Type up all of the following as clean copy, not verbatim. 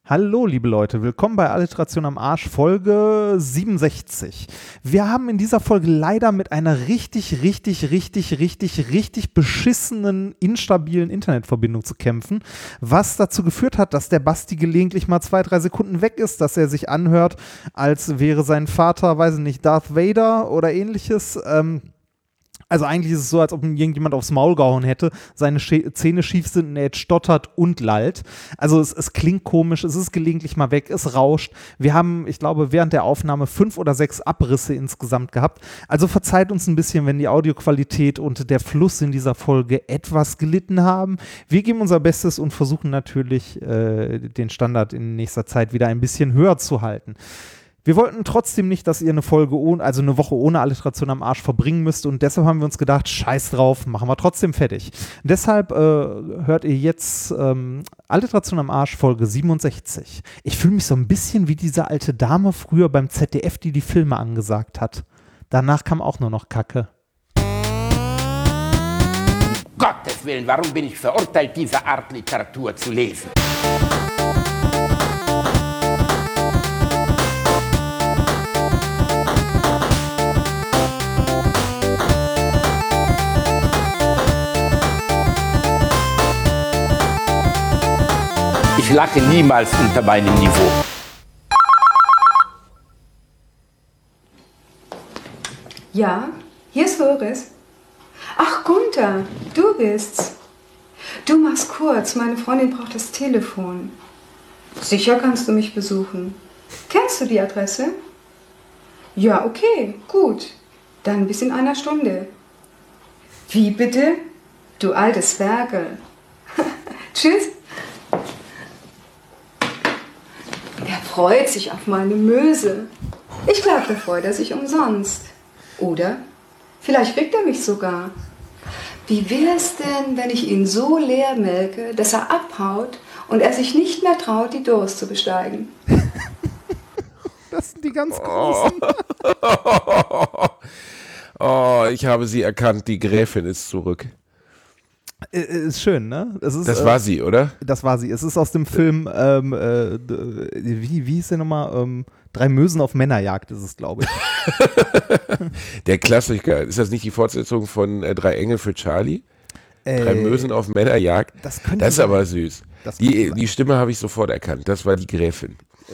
Hallo, liebe Leute, willkommen bei Alliteration am Arsch, Folge 67. Wir haben in dieser Folge leider mit einer richtig beschissenen, instabilen Internetverbindung zu kämpfen, was dazu geführt hat, dass der Basti gelegentlich mal 2-3 Sekunden weg ist, dass er sich anhört, als wäre sein Vater, weiß ich nicht, Darth Vader oder ähnliches. Also eigentlich ist es so, als ob ihm irgendjemand aufs Maul gehauen hätte, seine Zähne schief sind und er jetzt stottert und lallt. Also es klingt komisch, es ist gelegentlich mal weg, es rauscht. Wir haben, ich glaube, während der Aufnahme 5 oder 6 Abrisse insgesamt gehabt. Also verzeiht uns ein bisschen, wenn die Audioqualität und der Fluss in dieser Folge etwas gelitten haben. Wir geben unser Bestes und versuchen natürlich, den Standard in nächster Zeit wieder ein bisschen höher zu halten. Wir wollten trotzdem nicht, dass ihr eine Woche ohne Alliteration am Arsch verbringen müsst und deshalb haben wir uns gedacht, scheiß drauf, machen wir trotzdem fertig. Deshalb hört ihr jetzt Alliteration am Arsch Folge 67. Ich fühle mich so ein bisschen wie diese alte Dame früher beim ZDF, die die Filme angesagt hat. Danach kam auch nur noch Kacke. Gottes Willen, warum bin ich verurteilt, diese Art Literatur zu lesen? Ich lache niemals unter meinem Niveau. Ja, hier ist Loris. Ach, Gunther, du bist's. Du machst kurz, meine Freundin braucht das Telefon. Sicher kannst du mich besuchen. Kennst du die Adresse? Ja, okay, gut. Dann bis in einer Stunde. Wie bitte? Du altes Ferkel. Tschüss. Er freut sich auf meine Möse. Ich glaube, da freut er sich umsonst. Oder vielleicht kriegt er mich sogar. Wie wär's denn, wenn ich ihn so leer melke, dass er abhaut und er sich nicht mehr traut, die Durst zu besteigen? Das sind die ganz Großen. Oh, ich habe sie erkannt, die Gräfin ist zurück. Ist schön, ne? Das war sie, oder? Das war sie. Es ist aus dem Film, wie hieß der nochmal? 3 Mösen auf Männerjagd ist es, glaube ich. Der Klassiker. Ist das nicht die Fortsetzung von 3 Engel für Charlie? 3 Mösen auf Männerjagd? Das ist sein. Aber süß. Die Stimme habe ich sofort erkannt. Das war die Gräfin.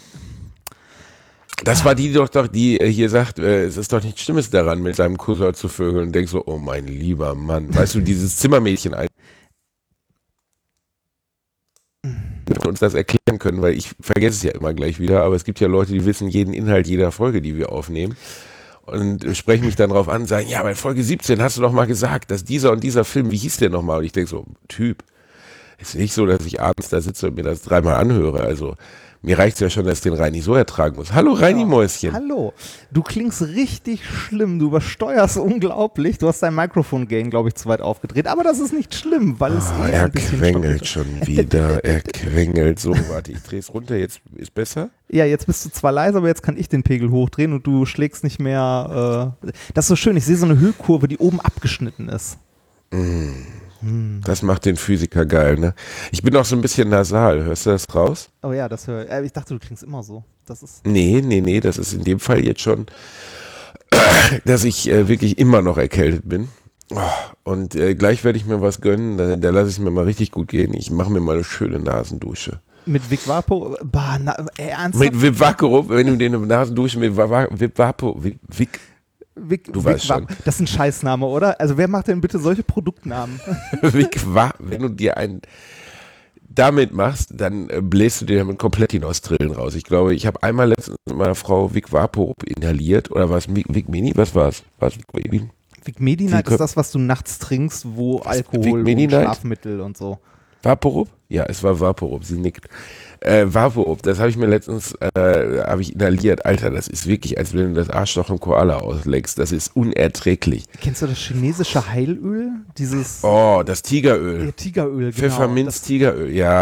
Das war die doch, die hier sagt, es ist doch nichts Schlimmes daran, mit seinem Cousin zu vögeln und denkst so, oh mein lieber Mann. Weißt du, dieses Zimmermädchen uns das erklären können, weil ich vergesse es ja immer gleich wieder, aber es gibt ja Leute, die wissen jeden Inhalt jeder Folge, die wir aufnehmen und sprechen mich dann drauf an und sagen, ja, bei Folge 17 hast du doch mal gesagt, dass dieser und dieser Film, wie hieß der nochmal? Und ich denke so, Typ, ist nicht so, dass ich abends da sitze und mir das 3-mal anhöre, also mir reicht es ja schon, dass ich den Reini so ertragen muss. Hallo Reini-Mäuschen. Hallo. Du klingst richtig schlimm. Du übersteuerst unglaublich. Du hast dein Mikrofon-Gain, glaube ich, zu weit aufgedreht. Aber das ist nicht schlimm, weil es ein bisschen quengelt schon wieder. Er quengelt. So, warte, ich drehe es runter. Jetzt ist besser? Ja, jetzt bist du zwar leise, aber jetzt kann ich den Pegel hochdrehen und du schlägst nicht mehr. Das ist so schön. Ich sehe so eine Hüllkurve, die oben abgeschnitten ist. Das macht den Physiker geil, ne? Ich bin auch so ein bisschen nasal. Hörst du das raus? Oh ja, das höre ich. Ich dachte, du klingst immer so. Das ist Nee, das ist in dem Fall jetzt schon, dass ich wirklich immer noch erkältet bin. Oh, und gleich werde ich mir was gönnen. Da lasse ich es mir mal richtig gut gehen. Ich mache mir mal eine schöne Nasendusche. Mit Vic Vapo? Ernsthaft? Mit Vic Vaporub, wenn du den Nasendusche mit Vic Vapo, du weißt schon. Das ist ein Scheißname, oder? Also wer macht denn bitte solche Produktnamen? Wenn du dir einen damit machst, dann bläst du dir damit komplett die Nostrillen raus. Ich glaube, ich habe einmal letztens mit meiner Frau Vic Vaporub inhaliert. Oder was? Vic Mini? Was war es? Vic Medi-Night ist das, was du nachts trinkst, wo Alkohol und Schlafmittel und so. Vaporub? Ja, es war Vaporub, sie nickt. Vaporub, das habe ich mir letztens inhaliert. Alter, das ist wirklich, als wenn du das Arschloch im Koala ausleckst. Das ist unerträglich. Kennst du das chinesische Heilöl? Oh, das Tigeröl. Tigeröl, genau. Pfefferminz-Tigeröl, ja.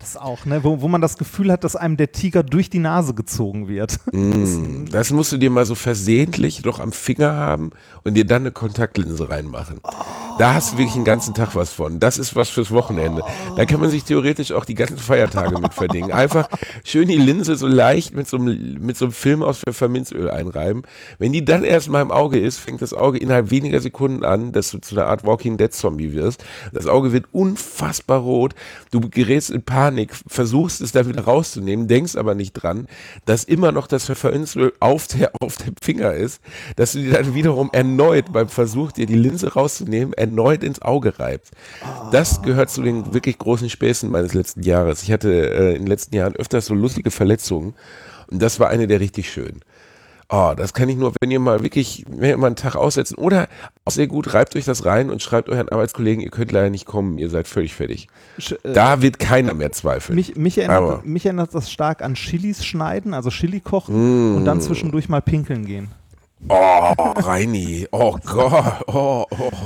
Das auch, ne? Wo man das Gefühl hat, dass einem der Tiger durch die Nase gezogen wird. Das musst du dir mal so versehentlich doch am Finger haben und dir dann eine Kontaktlinse reinmachen. Da hast du wirklich den ganzen Tag was von. Das ist was fürs Wochenende. Da kann man sich theoretisch auch die ganzen Feiertage mit verdienen. Einfach schön die Linse so leicht mit so einem Film aus Pfefferminzöl einreiben. Wenn die dann erst mal im Auge ist, fängt das Auge innerhalb weniger Sekunden an, dass du zu einer Art Walking Dead Zombie wirst. Das Auge wird unfassbar rot. Du gerätst in Panik, versuchst es dann wieder rauszunehmen, denkst aber nicht dran, dass immer noch das Pfefferminzöl auf dem Finger ist, dass du dir dann wiederum erneut beim Versuch, dir die Linse rauszunehmen, erneut ins Auge reibst. Das gehört zu den wirklich großen Späßen meines letzten Jahres. Ich hatte in den letzten Jahren öfters so lustige Verletzungen und das war eine der richtig schönen. Oh, das kann ich nur, wenn ihr mal einen Tag aussetzen oder auch sehr gut, reibt euch das rein und schreibt euren Arbeitskollegen, ihr könnt leider nicht kommen, ihr seid völlig fertig. Da wird keiner mehr zweifeln. Mich erinnert das stark an Chilis schneiden, also Chili kochen und dann zwischendurch mal pinkeln gehen. Oh, Reini, oh Gott,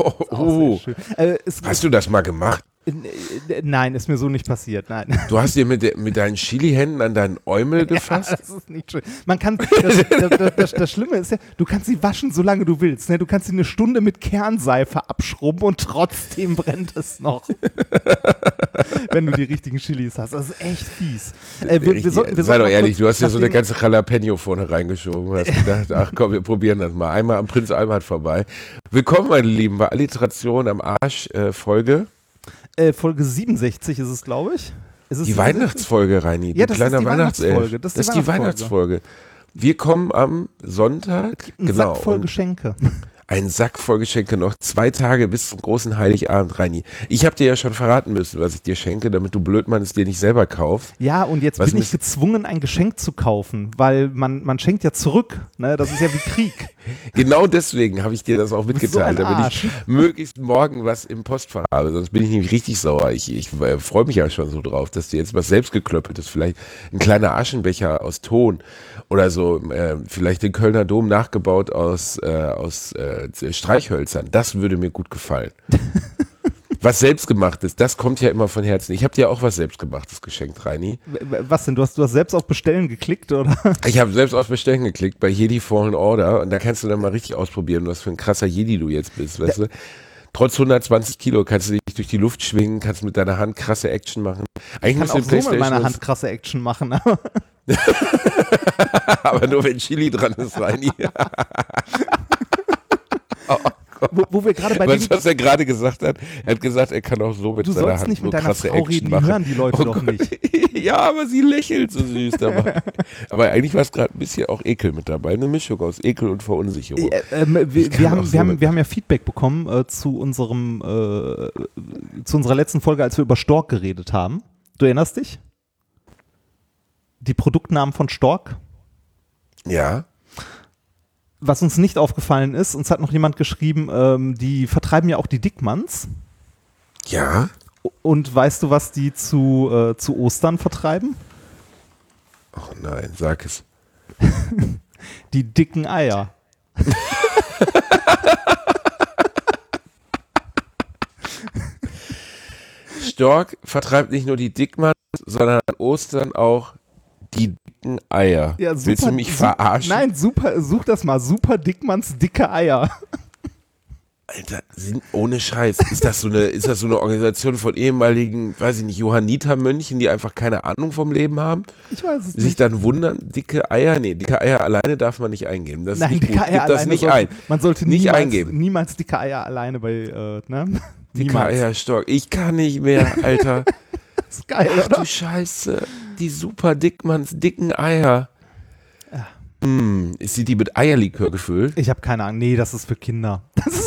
Hast du das mal gemacht? Nein, ist mir so nicht passiert, nein. Du hast dir mit deinen Chili-Händen an deinen Äumel gefasst? Ja, das ist nicht schön. Man kann, das Schlimme ist ja, du kannst sie waschen, solange du willst. Ne? Du kannst sie eine Stunde mit Kernseife abschrubben und trotzdem brennt es noch. Wenn du die richtigen Chilis hast. Das ist echt fies. Sei doch ehrlich, du hast ja so eine ganze Jalapeno vorne reingeschoben und hast gedacht, ach komm, wir probieren das mal. Einmal am Prinz Albert vorbei. Willkommen, meine Lieben, bei Alliteration am Arsch Folge. Folge 67 ist es, glaube ich. Die Weihnachtsfolge, Reini. Ja, das ist die Weihnachtsfolge. Das ist die Weihnachtsfolge. Wir kommen am Sonntag. Ein Sack voll Geschenke. Ein Sack voll Geschenke noch. 2 Tage bis zum großen Heiligabend, Reini. Ich habe dir ja schon verraten müssen, was ich dir schenke, damit du Blödmann es dir nicht selber kaufst. Ja, und jetzt bin ich gezwungen, ein Geschenk zu kaufen, weil man schenkt ja zurück. Ne? Das ist ja wie Krieg. Genau deswegen habe ich dir das auch mitgeteilt, damit ich möglichst morgen was im Postfach habe. Sonst bin ich nämlich richtig sauer. Ich freue mich ja schon so drauf, dass dir jetzt was selbstgeklöppeltes, vielleicht ein kleiner Aschenbecher aus Ton oder so, vielleicht den Kölner Dom nachgebaut aus Streichhölzern. Das würde mir gut gefallen. Was Selbstgemachtes, das kommt ja immer von Herzen. Ich habe dir auch was Selbstgemachtes geschenkt, Reini. Was denn? Du hast selbst auf Bestellen geklickt, oder? Ich habe selbst auf Bestellen geklickt bei Jedi Fallen Order und da kannst du dann mal richtig ausprobieren, was für ein krasser Jedi du jetzt bist, weißt du? Trotz 120 Kilo kannst du dich durch die Luft schwingen, kannst mit deiner Hand krasse Action machen. Ich kann auch so mit meiner Hand krasse Action machen. Aber nur wenn Chili dran ist, Reini. Wo wir gerade bei was er gerade gesagt hat, er hat gesagt, er kann auch so mit seiner Hand nicht mit so deiner krasse Frau Action reden, machen. Die hören die Leute doch nicht. Ja, aber sie lächelt so süß dabei. Aber eigentlich war es gerade ein bisschen auch Ekel mit dabei, eine Mischung aus Ekel und Verunsicherung. Wir haben ja Feedback bekommen zu unserer letzten Folge, als wir über Stork geredet haben. Du erinnerst dich? Die Produktnamen von Stork? Ja. Was uns nicht aufgefallen ist, uns hat noch jemand geschrieben, die vertreiben ja auch die Dickmanns. Ja. Und weißt du, was die zu Ostern vertreiben? Oh nein, sag es. Die dicken Eier. Stork vertreibt nicht nur die Dickmanns, sondern an Ostern auch die dicken Eier. Ja, super, willst du mich verarschen? Nein, super, such das mal. Super Dickmanns dicke Eier. Alter, ohne Scheiß. Ist das so eine Organisation von ehemaligen, weiß ich nicht, Johanniter-Mönchen, die einfach keine Ahnung vom Leben haben? Ich weiß es nicht. Sich dann wundern, dicke Eier? Nee, dicke Eier alleine darf man nicht eingeben. Das ist nicht dicke gut. Eier Gib das nicht ein. Man sollte nicht eingeben. Niemals dicke Eier alleine bei, ne? Dicke Eier, Stork. Ich kann nicht mehr, Alter. Das ist geil, Ach, oder? du Scheiße. Die super Dickmanns dicken Eier. Ja. Ist sie die mit Eierlikör gefüllt? Ich habe keine Ahnung. Nee, das ist für Kinder.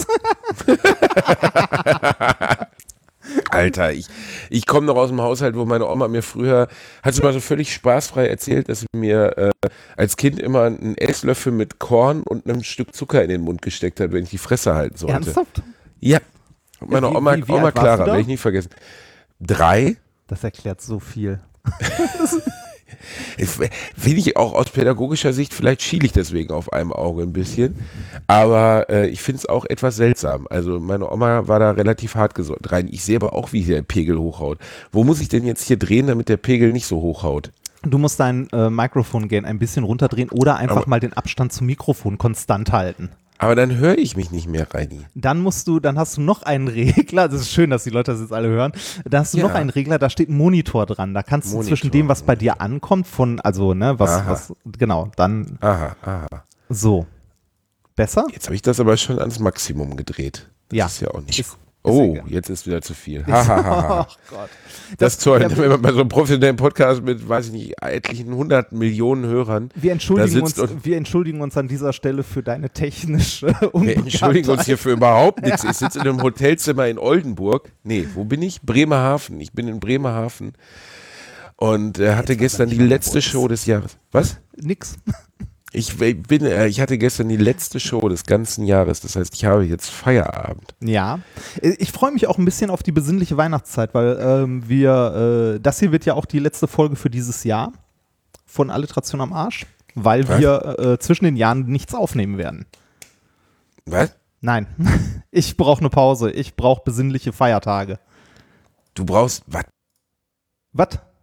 Alter, ich komme noch aus dem Haushalt, wo meine Oma mir früher, hat sie mal so völlig spaßfrei erzählt, dass sie mir als Kind immer einen Esslöffel mit Korn und einem Stück Zucker in den Mund gesteckt hat, wenn ich die Fresse halten sollte. Ernsthaft? Ja. Meine Oma Clara, werde ich nie vergessen. 3. Das erklärt so viel. Finde ich auch aus pädagogischer Sicht, vielleicht schiele ich deswegen auf einem Auge ein bisschen, aber ich finde es auch etwas seltsam. Also meine Oma war da relativ hart rein. Ich sehe aber auch, wie der Pegel hochhaut. Wo muss ich denn jetzt hier drehen, damit der Pegel nicht so hochhaut? Du musst dein Mikrofon-Gain ein bisschen runterdrehen oder einfach mal den Abstand zum Mikrofon konstant halten. Aber dann höre ich mich nicht mehr, Reini. Dann hast du noch einen Regler, das ist schön, dass die Leute das jetzt alle hören, da hast du noch einen Regler, da steht ein Monitor dran, da kannst du zwischen dem, was bei dir ankommt, genau, dann so. Besser? Jetzt habe ich das aber schon ans Maximum gedreht. Das ist ja auch nicht... Jetzt ist wieder zu viel. Ach Gott. Das ist toll, wenn man bei so einem professionellen Podcast mit, weiß ich nicht, etlichen 100 Millionen Hörern. Wir entschuldigen uns an dieser Stelle für deine technische Unbekanntheit. Wir entschuldigen uns hier für überhaupt nichts. Ich sitze in einem Hotelzimmer in Oldenburg. Nee, wo bin ich? Bremerhaven. Ich bin in Bremerhaven und hatte gestern die letzte Show des Jahres. Was? Nix. Ich hatte gestern die letzte Show des ganzen Jahres, das heißt, ich habe jetzt Feierabend. Ja, ich freue mich auch ein bisschen auf die besinnliche Weihnachtszeit, weil das hier wird ja auch die letzte Folge für dieses Jahr von Alliteration am Arsch, weil wir zwischen den Jahren nichts aufnehmen werden. Was? Nein, ich brauche eine Pause, ich brauche besinnliche Feiertage. Du brauchst, was? Was?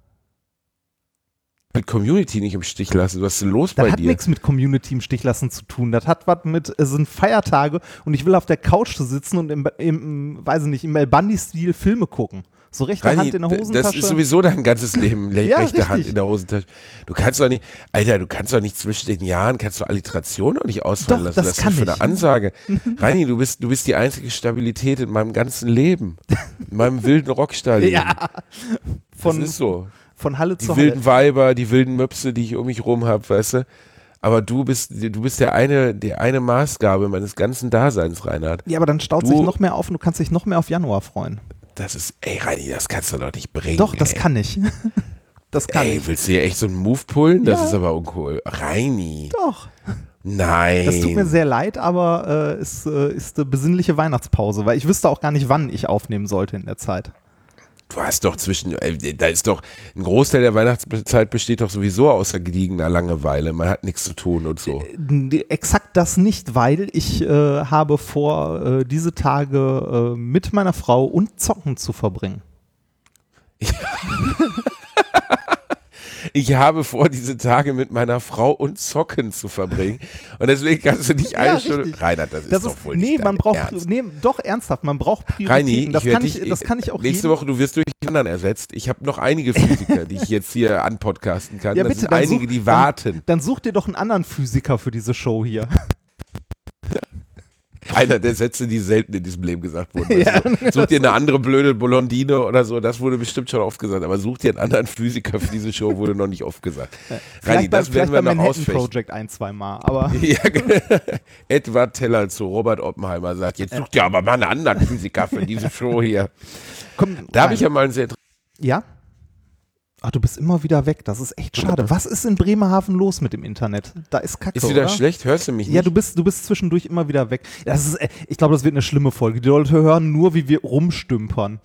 Mit Community nicht im Stich lassen. Was ist denn los bei dir? Das hat nichts mit Community im Stich lassen zu tun. Das hat was mit, es sind Feiertage und ich will auf der Couch sitzen und im El Bundy-Stil Filme gucken. So rechte Hand in der Hosentasche. Das ist sowieso dein ganzes Leben, rechte Hand in der Hosentasche. Du kannst doch nicht zwischen den Jahren, kannst du Alliteration auch nicht ausfallen lassen. Das kann ist für eine Ansage. Reini, du bist die einzige Stabilität in meinem ganzen Leben. In meinem wilden Rockstar-Leben. Ja. Das ist so. Von Halle zu Halle. Die wilden Weiber, die wilden Möpse, die ich um mich rum habe, weißt du. Aber du bist der eine Maßgabe meines ganzen Daseins, Reinhard. Ja, aber dann staut sich noch mehr auf und du kannst dich noch mehr auf Januar freuen. Reini, das kannst du doch nicht bringen. Doch, das kann ich. Das kann ich. Willst du hier echt so einen Move pullen? Das ist aber uncool. Reini. Doch. Nein. Das tut mir sehr leid, aber es ist eine besinnliche Weihnachtspause, weil ich wüsste auch gar nicht, wann ich aufnehmen sollte in der Zeit. Du hast doch da ist doch, ein Großteil der Weihnachtszeit besteht doch sowieso aus gediegener Langeweile. Man hat nichts zu tun und so. Exakt das nicht, weil ich habe vor, diese Tage mit meiner Frau und Zocken zu verbringen. Ich habe vor, diese Tage mit meiner Frau und Zocken zu verbringen. Und deswegen kannst du nicht eine Stunde. Reinhard, das ist doch wohl nicht ernst. Doch ernsthaft, man braucht Prioritäten. Reini, das kann ich auch nächste Woche, du wirst durch die anderen ersetzt. Ich habe noch einige Physiker, die ich jetzt hier anpodcasten kann. Ja, das bitte, sind einige, die warten. Dann such dir doch einen anderen Physiker für diese Show hier. Einer der Sätze, die selten in diesem Leben gesagt wurden. Ja. Such dir eine andere blöde Blondine oder so, das wurde bestimmt schon oft gesagt, aber such dir einen anderen Physiker für diese Show, wurde noch nicht oft gesagt. Reini, das werden wir noch ausfechten. Project 1-2 Mal, aber... Ja, Edward Teller zu Robert Oppenheimer sagt, jetzt such dir aber mal einen anderen Physiker für diese Show hier. Komm, da habe ich ja mal einen sehr... Ja? Ach, du bist immer wieder weg. Das ist echt schade. Was ist in Bremerhaven los mit dem Internet? Da ist Kacke, ist wieder oder? Schlecht? Hörst du mich nicht? Ja, du bist zwischendurch immer wieder weg. Ich glaube, das wird eine schlimme Folge. Die Leute hören nur, wie wir rumstümpern.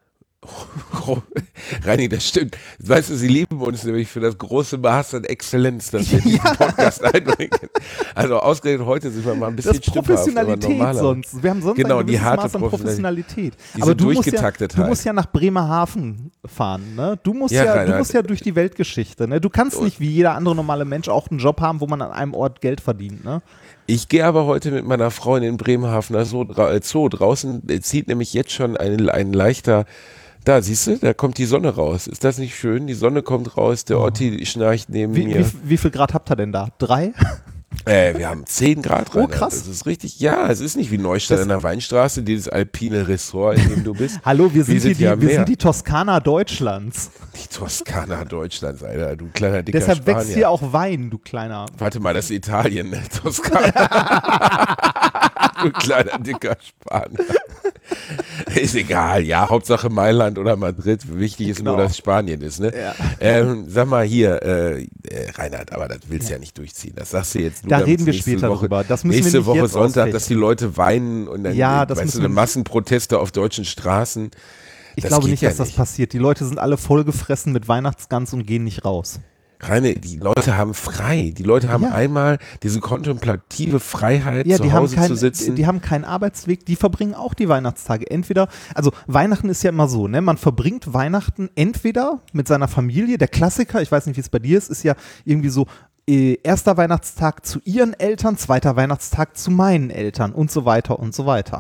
Reini, das stimmt. Weißt du, sie lieben uns nämlich für das große Maß an Exzellenz, das wir in diesen Podcast einbringen. Also ausgerechnet heute sind wir mal ein bisschen stümperhaft. Das ist Professionalität sonst. Wir haben sonst genau, ein gewisses die harte Maß an Professionalität. Aber du musst ja nach Bremerhaven fahren. Ne? Du musst ja durch die Weltgeschichte. Ne? Du kannst nicht wie jeder andere normale Mensch auch einen Job haben, wo man an einem Ort Geld verdient. Ne? Ich gehe aber heute mit meiner Frau in den Bremerhavener Zoo. Draußen zieht nämlich jetzt schon ein leichter... Da, siehst du, da kommt die Sonne raus. Ist das nicht schön? Die Sonne kommt raus, der Otti schnarcht neben mir. Wie viel Grad habt ihr denn da? 3? Wir haben 10 Grad rein. Oh, krass. Das ist richtig, ja, es ist nicht wie Neustadt an der Weinstraße, dieses alpine Ressort, in dem du bist. Hallo, wir sind die Toskana Deutschlands. Die Toskana Deutschlands, Alter, du kleiner dicker Deshalb Spanier. wächst hier auch Wein, du kleiner... Warte mal, das ist Italien, ne? Toskana. Du kleiner dicker Spanier. Ist egal, ja, Hauptsache Mailand oder Madrid. Wichtig ist nur, dass Spanien ist, ne? Ja. Sag mal hier, Reinhard, aber das willst du ja nicht durchziehen. Das sagst du jetzt nur. Da reden wir später drüber. Das müssen nächste wir nicht Woche jetzt Sonntag, ausfechten. dass die Leute weinen und dann weißt du, Massenproteste auf deutschen Straßen. Ich glaube nicht, dass das passiert. Die Leute sind alle vollgefressen mit Weihnachtsgans und gehen nicht raus. Rainer, die Leute haben frei. Die Leute haben einmal diese kontemplative Freiheit, zu Hause zu sitzen. Die haben keinen Arbeitsweg, die verbringen auch die Weihnachtstage. Entweder, also Weihnachten ist ja immer so, ne? Man verbringt Weihnachten entweder mit seiner Familie, der Klassiker, ich weiß nicht, wie es bei dir ist ja irgendwie so, erster Weihnachtstag zu ihren Eltern, zweiter Weihnachtstag zu meinen Eltern und so weiter und so weiter.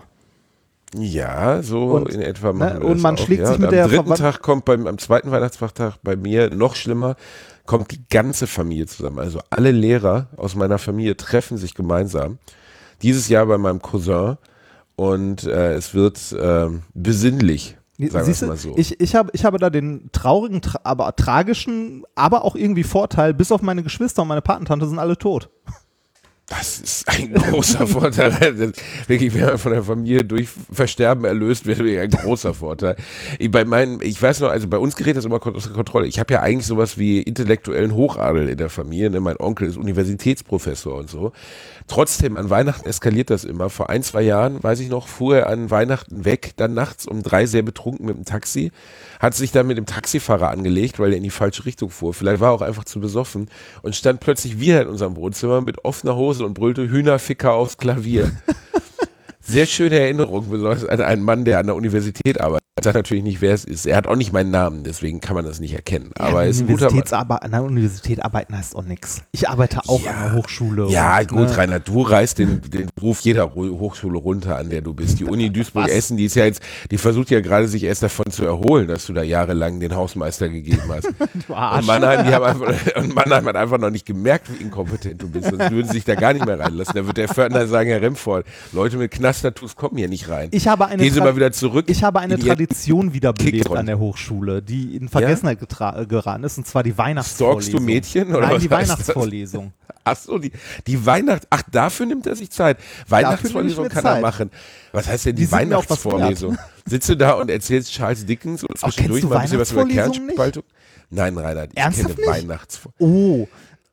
Ja, so und, in etwa machen wir und das man auch, schlägt sich mit am der dritten Tag kommt am zweiten Weihnachtsfeiertag bei mir noch schlimmer, kommt die ganze Familie zusammen. Also alle Lehrer aus meiner Familie treffen sich gemeinsam. Dieses Jahr bei meinem Cousin und es wird besinnlich. Sagen wir es mal so. Ich habe da den traurigen, aber tragischen, aber auch irgendwie Vorteil, bis auf meine Geschwister und meine Patentante sind alle tot. Das ist ein großer Vorteil. Wirklich, wenn man von der Familie durch Versterben erlöst wird, ein großer Vorteil. Ich weiß noch, also bei uns gerät das immer außer Kontrolle. Ich habe ja eigentlich sowas wie intellektuellen Hochadel in der Familie. Ne? Mein Onkel ist Universitätsprofessor und so. Trotzdem, an Weihnachten eskaliert das immer. Vor 1-2 Jahren, weiß ich noch, fuhr er an Weihnachten weg, dann nachts um 3 sehr betrunken mit dem Taxi, hat sich dann mit dem Taxifahrer angelegt, weil er in die falsche Richtung fuhr. Vielleicht war er auch einfach zu besoffen und stand plötzlich wieder in unserem Wohnzimmer mit offener Hose und brüllte Hühnerficker aufs Klavier. Sehr schöne Erinnerung, besonders an einen Mann, der an der Universität arbeitet. Ich sage natürlich nicht, wer es ist. Er hat auch nicht meinen Namen, deswegen kann man das nicht erkennen. Aber er ist ein guter Mann. An der Universität arbeiten heißt auch nichts. Ich arbeite auch an der Hochschule. Ja, und, gut, Rainer, du reißt den Ruf jeder Hochschule runter, an der du bist. Die Uni Duisburg-Essen, die ist ja jetzt, die versucht ja gerade sich erst davon zu erholen, dass du da jahrelang den Hausmeister gegeben hast. Und Mannheim hat einfach noch nicht gemerkt, wie inkompetent du bist. Sonst würden sie sich da gar nicht mehr reinlassen. Da wird der Pförtner sagen, Herr Remford, Leute mit Knast-Tattoos kommen hier nicht rein. Gehen Sie mal wieder zurück. Ich habe eine Tradition wiederbelebt an der Hochschule, die in Vergessenheit geraten ist, und zwar die Weihnachtsvorlesung. Stalkst du Mädchen? Oder Nein, die Weihnachtsvorlesung. Achso, die dafür nimmt er sich Zeit. Weihnachtsvorlesung kann er machen. Was heißt denn die Weihnachtsvorlesung? Sitzt du da und erzählst Charles Dickens und zwischendurch mal ein bisschen was über Kernspaltung? Nein, Reinhard, ich kenne Weihnachtsvorlesungen.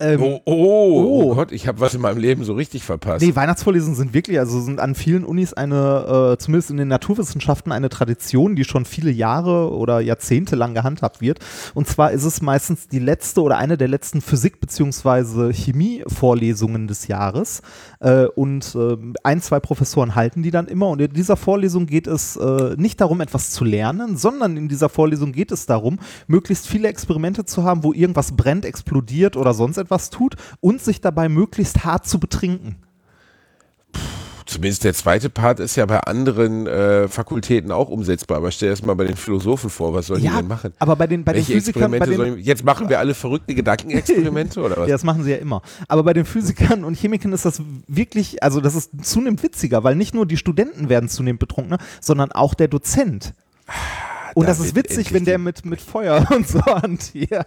Oh Gott, ich habe was in meinem Leben so richtig verpasst. Nee, Weihnachtsvorlesungen sind wirklich, also sind an vielen Unis zumindest in den Naturwissenschaften, eine Tradition, die schon viele Jahre oder Jahrzehnte lang gehandhabt wird. Und zwar ist es meistens die letzte oder eine der letzten Physik- bzw. Chemie-Vorlesungen des Jahres. Und 1-2 Professoren halten die dann immer. Und in dieser Vorlesung geht es nicht darum, etwas zu lernen, sondern in dieser Vorlesung geht es darum, möglichst viele Experimente zu haben, wo irgendwas brennt, explodiert oder sonst etwas tut und sich dabei möglichst hart zu betrinken. Zumindest der zweite Part ist ja bei anderen Fakultäten auch umsetzbar, aber stell dir das mal bei den Philosophen vor, was sollen die denn machen? Aber bei den Physikern... Jetzt machen wir alle verrückte Gedankenexperimente oder was? Ja, das machen sie ja immer. Aber bei den Physikern und Chemikern ist das wirklich, also das ist zunehmend witziger, weil nicht nur die Studenten werden zunehmend betrunkener, sondern auch der Dozent. Und das ist witzig, wenn der mit Feuer und so hantiert.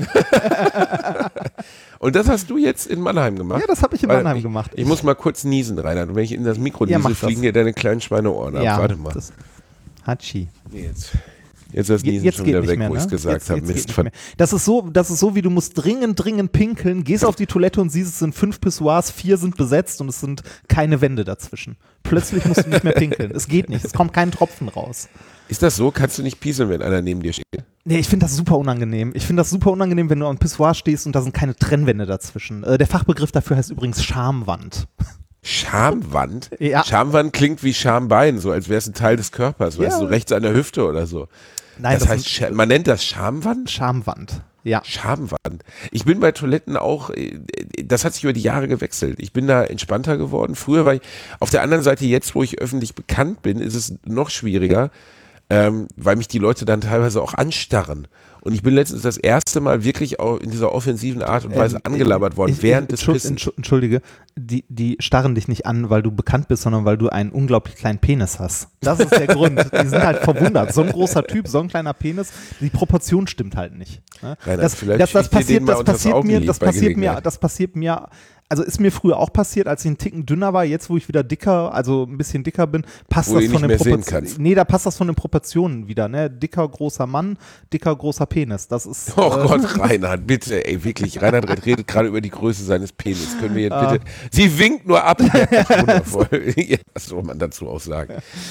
Und das hast du jetzt in Mannheim gemacht? Ja, das habe ich in Mannheim gemacht. Ich muss mal kurz niesen, Reinhard. Und wenn ich in das Mikro niese, fliegen dir deine kleinen Schweineohren ab. Ja, warte mal. Hatschi. Jetzt ist das Niesen schon wieder weg, mehr, wo ich es gesagt habe. Mist. Das ist so, wie du musst dringend pinkeln, gehst auf die Toilette und siehst, es sind 5 Pissoirs, 4 sind besetzt und es sind keine Wände dazwischen. Plötzlich musst du nicht mehr pinkeln. Es geht nicht, es kommt kein Tropfen raus. Ist das so? Kannst du nicht pieseln, wenn einer neben dir steht? Nee, ich finde das super unangenehm. Wenn du am Pissoir stehst und da sind keine Trennwände dazwischen. Der Fachbegriff dafür heißt übrigens Schamwand. Schamwand? Ja. Schamwand klingt wie Schambein, so als wäre es ein Teil des Körpers, weißt du, so rechts an der Hüfte oder so. Nein, das heißt, man nennt das Schamwand? Schamwand, ja. Schamwand. Ich bin bei Toiletten auch, das hat sich über die Jahre gewechselt. Ich bin da entspannter geworden. Früher war ich, auf der anderen Seite jetzt, wo ich öffentlich bekannt bin, ist es noch schwieriger, weil mich die Leute dann teilweise auch anstarren. Und ich bin letztens das erste Mal wirklich auch in dieser offensiven Art und Weise angelabert worden, während des Pissen. Entschuldige, die starren dich nicht an, weil du bekannt bist, sondern weil du einen unglaublich kleinen Penis hast. Das ist der Grund. Die sind halt verwundert. So ein großer Typ, so ein kleiner Penis, die Proportion stimmt halt nicht. Ne? Das passiert mir. Also ist mir früher auch passiert, als ich ein Ticken dünner war. Jetzt, wo ich wieder dicker, also ein bisschen dicker bin, passt das von den Proportionen. Nee, da passt das von den Proportionen wieder. Ne? Dicker, großer Mann, dicker, großer Penis. Das ist. Oh Gott, Reinhard, bitte, ey, wirklich. Reinhard redet gerade über die Größe seines Penis. Können wir jetzt bitte. Sie winkt nur ab. Wundervoll. Was soll man dazu auch sagen?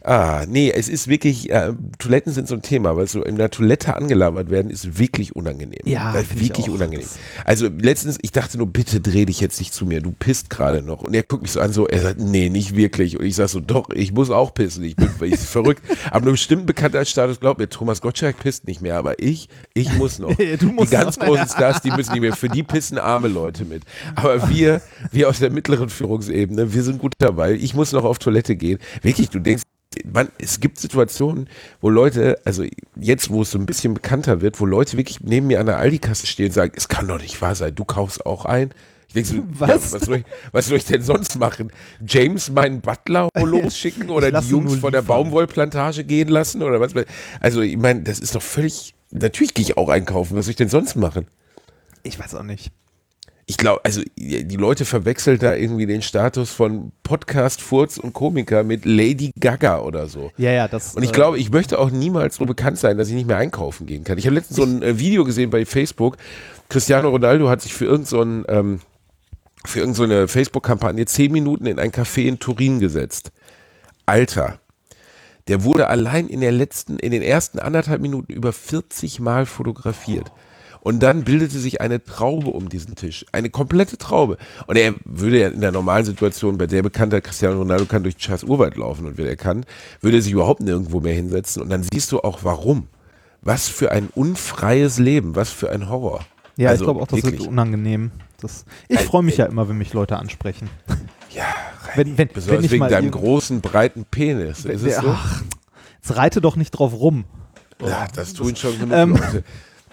Nee, es ist wirklich, Toiletten sind so ein Thema, weil so in der Toilette angelabert werden, ist wirklich unangenehm. Ja, das ist wirklich unangenehm. Also letztens, ich dachte nur, bitte dreh dich jetzt nicht zu mir, du pisst gerade noch. Und er guckt mich so an, er sagt, nee, nicht wirklich. Und ich sag so, doch, ich muss auch pissen, ich bin verrückt. Aber einem bestimmten Bekanntheitsstatus, glaub mir, Thomas Gottschalk pisst nicht mehr, aber ich muss noch. Du musst die ganz noch, großen Stars, die müssen nicht mehr, für die pissen arme Leute mit. Aber wir aus der mittleren Führungsebene, wir sind gut dabei. Ich muss noch auf Toilette gehen. Wirklich, du denkst, es gibt Situationen, wo Leute, also jetzt, wo es so ein bisschen bekannter wird, wo Leute wirklich neben mir an der Aldi-Kasse stehen und sagen, es kann doch nicht wahr sein, du kaufst auch ein. Ich denke so, was? Ja, was soll ich denn sonst machen? James meinen Butler losschicken oder die Jungs von der Baumwollplantage gehen lassen oder was? Also ich meine, das ist doch völlig, natürlich gehe ich auch einkaufen, was soll ich denn sonst machen? Ich weiß auch nicht. Ich glaube, also die Leute verwechseln da irgendwie den Status von Podcast, Furz und Komiker mit Lady Gaga oder so. Ja, das. Und ich glaube, ich möchte auch niemals so bekannt sein, dass ich nicht mehr einkaufen gehen kann. Ich habe letztens so ein Video gesehen bei Facebook. Cristiano Ronaldo hat sich für irgendeine Facebook-Kampagne 10 Minuten in ein Café in Turin gesetzt. Alter, der wurde allein in den ersten 1,5 Minuten über 40 Mal fotografiert. Und dann bildete sich eine Traube um diesen Tisch. Eine komplette Traube. Und er würde ja in der normalen Situation, bei der Bekannter Cristiano Ronaldo kann durch den scheiß Urwald laufen und wer er kann, würde er sich überhaupt nirgendwo mehr hinsetzen. Und dann siehst du auch, warum. Was für ein unfreies Leben, was für ein Horror. Ja, also, ich glaube auch, das wird unangenehm. Ich freue mich ja immer, wenn mich Leute ansprechen. Ja, besonders wenn wegen deinem großen, breiten Penis. Ist es so? Ach, jetzt reite doch nicht drauf rum. Ja, das tun schon genug Leute.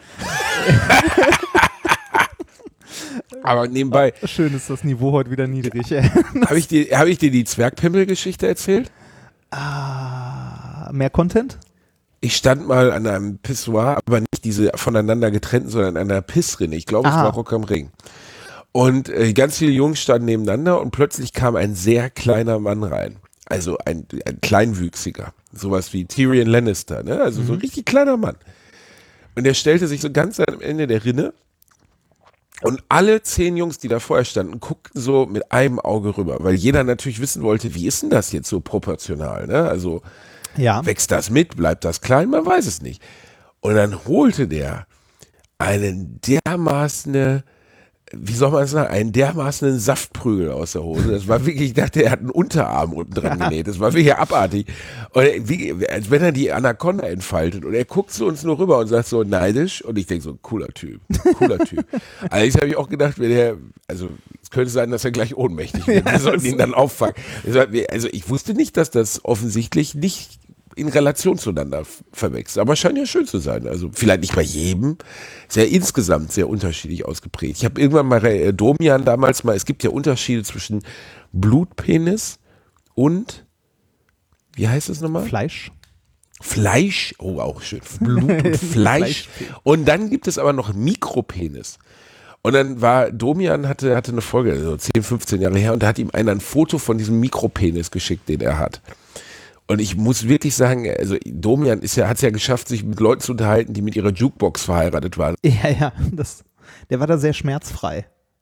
Aber nebenbei. Schön ist das Niveau heute wieder niedrig. Habe ich dir die Zwergpimmel-Geschichte erzählt? Mehr Content? Ich stand mal an einem Pissoir, aber nicht diese voneinander getrennten, sondern an einer Pissrinne. Ich glaube, es war Rock am Ring. Und ganz viele Jungs standen nebeneinander und plötzlich kam ein sehr kleiner Mann rein. Also ein kleinwüchsiger. Sowas wie Tyrion Lannister, ne? Also so ein richtig kleiner Mann. Und er stellte sich so ganz am Ende der Rinne und alle 10 Jungs, die da vorher standen, guckten so mit einem Auge rüber, weil jeder natürlich wissen wollte, wie ist denn das jetzt so proportional, ne? Also wächst das mit, bleibt das klein, man weiß es nicht. Und dann holte der einen dermaßen, wie soll man sagen, einen dermaßen Saftprügel aus der Hose. Das war wirklich, ich dachte, er hat einen Unterarm unten dran genäht. Das war wirklich abartig. Und als wenn er die Anaconda entfaltet. Und er guckt zu uns nur rüber und sagt so neidisch. Und ich denke so, cooler Typ. Allerdings habe ich auch gedacht, es könnte sein, dass er gleich ohnmächtig wird. Wir sollten ihn dann auffangen. Also ich wusste nicht, dass das offensichtlich nicht in Relation zueinander verwechselt. Aber scheint ja schön zu sein. Also vielleicht nicht bei jedem. Ist ja insgesamt sehr unterschiedlich ausgeprägt. Ich habe irgendwann mal Domian damals es gibt ja Unterschiede zwischen Blutpenis und, wie heißt es nochmal? Fleisch, oh auch schön. Blut und Fleisch. Und dann gibt es aber noch Mikropenis. Und dann war Domian hatte eine Folge, so 10, 15 Jahre her, und da hat ihm einer ein Foto von diesem Mikropenis geschickt, den er hat. Und ich muss wirklich sagen, also Domian hat es ja geschafft, sich mit Leuten zu unterhalten, die mit ihrer Jukebox verheiratet waren. Ja, der war da sehr schmerzfrei.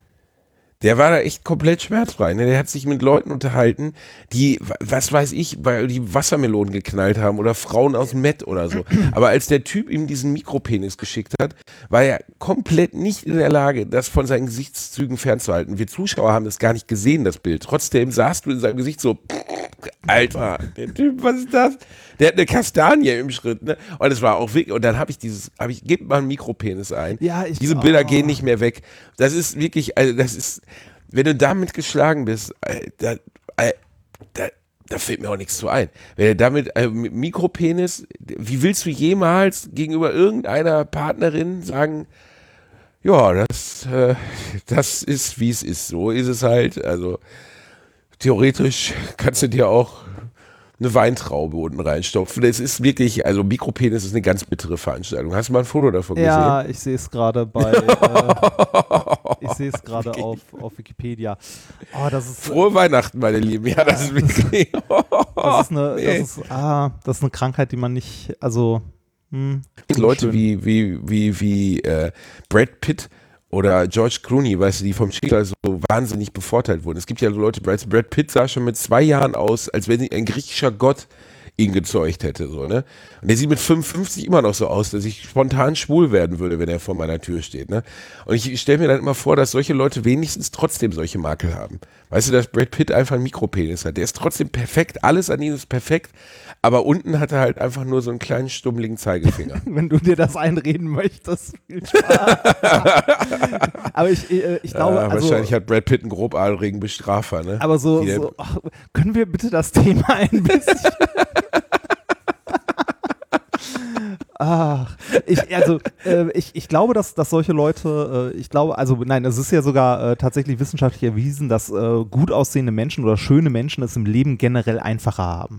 Der war da echt komplett schmerzfrei. Ne? Der hat sich mit Leuten unterhalten, die, was weiß ich, weil die Wassermelonen geknallt haben oder Frauen aus dem Met oder so. Aber als der Typ ihm diesen Mikropenis geschickt hat, war er komplett nicht in der Lage, das von seinen Gesichtszügen fernzuhalten. Wir Zuschauer haben das gar nicht gesehen, das Bild. Trotzdem sahst du in seinem Gesicht so, Alter, der Typ, was ist das? Der hat eine Kastanie im Schritt, ne? Und es war auch wirklich, und dann gebt mal einen Mikropenis ein. Ja, diese Bilder gehen nicht mehr weg. Das ist wirklich, also das ist, wenn du damit geschlagen bist, da fällt mir auch nichts zu ein. Wenn du damit, mit Mikropenis, wie willst du jemals gegenüber irgendeiner Partnerin sagen, ja, das ist, wie es ist. So ist es halt, also theoretisch kannst du dir auch eine Weintraube unten reinstopfen. Das ist wirklich, also Mikropenis ist eine ganz bittere Veranstaltung. Hast du mal ein Foto davon gesehen? Ja, ich sehe es gerade auf Wikipedia. Oh, das ist Frohe Weihnachten, meine Lieben. Ja, das ist wirklich. Das ist eine Krankheit, die man nicht, also Leute wie Brad Pitt oder George Clooney, weißt du, die vom Schicksal so wahnsinnig bevorteilt wurden. Es gibt ja Leute, Brad Pitt sah schon mit 2 Jahren aus, als wenn ein griechischer Gott ihn gezeugt hätte, so, ne? Und der sieht mit 55 immer noch so aus, dass ich spontan schwul werden würde, wenn er vor meiner Tür steht, ne? Und ich stelle mir dann immer vor, dass solche Leute wenigstens trotzdem solche Makel haben. Weißt du, dass Brad Pitt einfach einen Mikropenis hat. Der ist trotzdem perfekt, alles an ihm ist perfekt, aber unten hat er halt einfach nur so einen kleinen stummeligen Zeigefinger. Wenn du dir das einreden möchtest, viel Spaß. Aber ich glaube, also, wahrscheinlich hat Brad Pitt einen grobadrigen Bestrafer, ne? aber können wir bitte das Thema ein bisschen ich glaube, dass solche Leute, es ist ja sogar tatsächlich wissenschaftlich erwiesen, dass gut aussehende Menschen oder schöne Menschen es im Leben generell einfacher haben.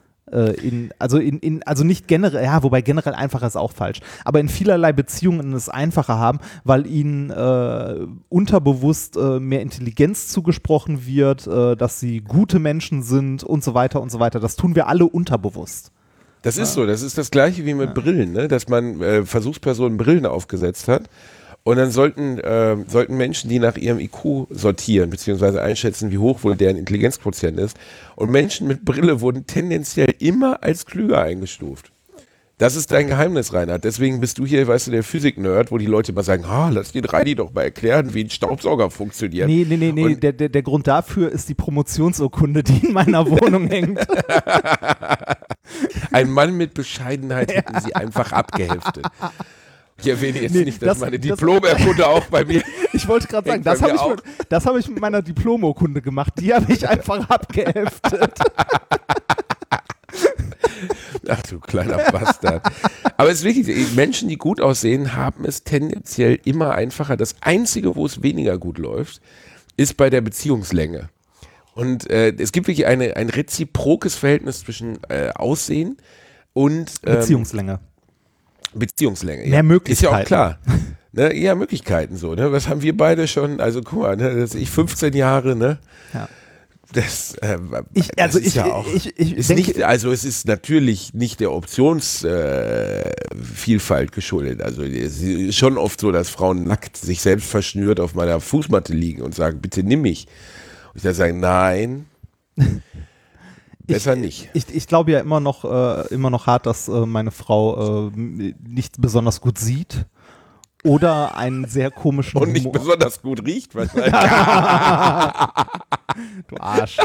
Also nicht generell, ja, wobei generell einfacher ist auch falsch, aber in vielerlei Beziehungen es einfacher haben, weil ihnen unterbewusst mehr Intelligenz zugesprochen wird, dass sie gute Menschen sind und so weiter und so weiter. Das tun wir alle unterbewusst. Das ist so, das ist das Gleiche wie mit Brillen, ne? Dass man Versuchspersonen Brillen aufgesetzt hat und dann sollten Menschen, die nach ihrem IQ sortieren, beziehungsweise einschätzen, wie hoch wohl deren Intelligenzquotient ist, und Menschen mit Brille wurden tendenziell immer als klüger eingestuft. Das ist dein Geheimnis, Reinhard. Deswegen bist du hier, weißt du, der Physik-Nerd, wo die Leute immer sagen, lass den Reini doch mal erklären, wie ein Staubsauger funktioniert. Nee, der Grund dafür ist die Promotionsurkunde, die in meiner Wohnung hängt. Ein Mann mit Bescheidenheit hätten sie einfach abgeheftet. Ich erwähne jetzt nicht, dass meine Diplomurkunde auch bei mir. Ich wollte gerade sagen, das habe ich mit meiner Diplomurkunde gemacht. Die habe ich einfach abgeheftet. Ach du kleiner Bastard. Aber es ist wirklich, Menschen, die gut aussehen, haben es tendenziell immer einfacher. Das Einzige, wo es weniger gut läuft, ist bei der Beziehungslänge. Und es gibt wirklich ein reziprokes Verhältnis zwischen Aussehen und Beziehungslänge. Beziehungslänge. Mehr Möglichkeiten. Ist ja auch klar. Ne? Ja, Möglichkeiten so. Ne? Was haben wir beide schon? Also guck mal, ne? Das ich 15 Jahre, ne? Ja. Es ist natürlich nicht der Optionsvielfalt geschuldet. Also es ist schon oft so, dass Frauen nackt sich selbst verschnürt auf meiner Fußmatte liegen und sagen, bitte nimm mich. Und ich dann sage, nein, besser nicht. Ich glaube ja immer noch hart, dass meine Frau nicht besonders gut sieht. Oder einen sehr komischen und nicht besonders gut riecht wahrscheinlich. Du Arsch.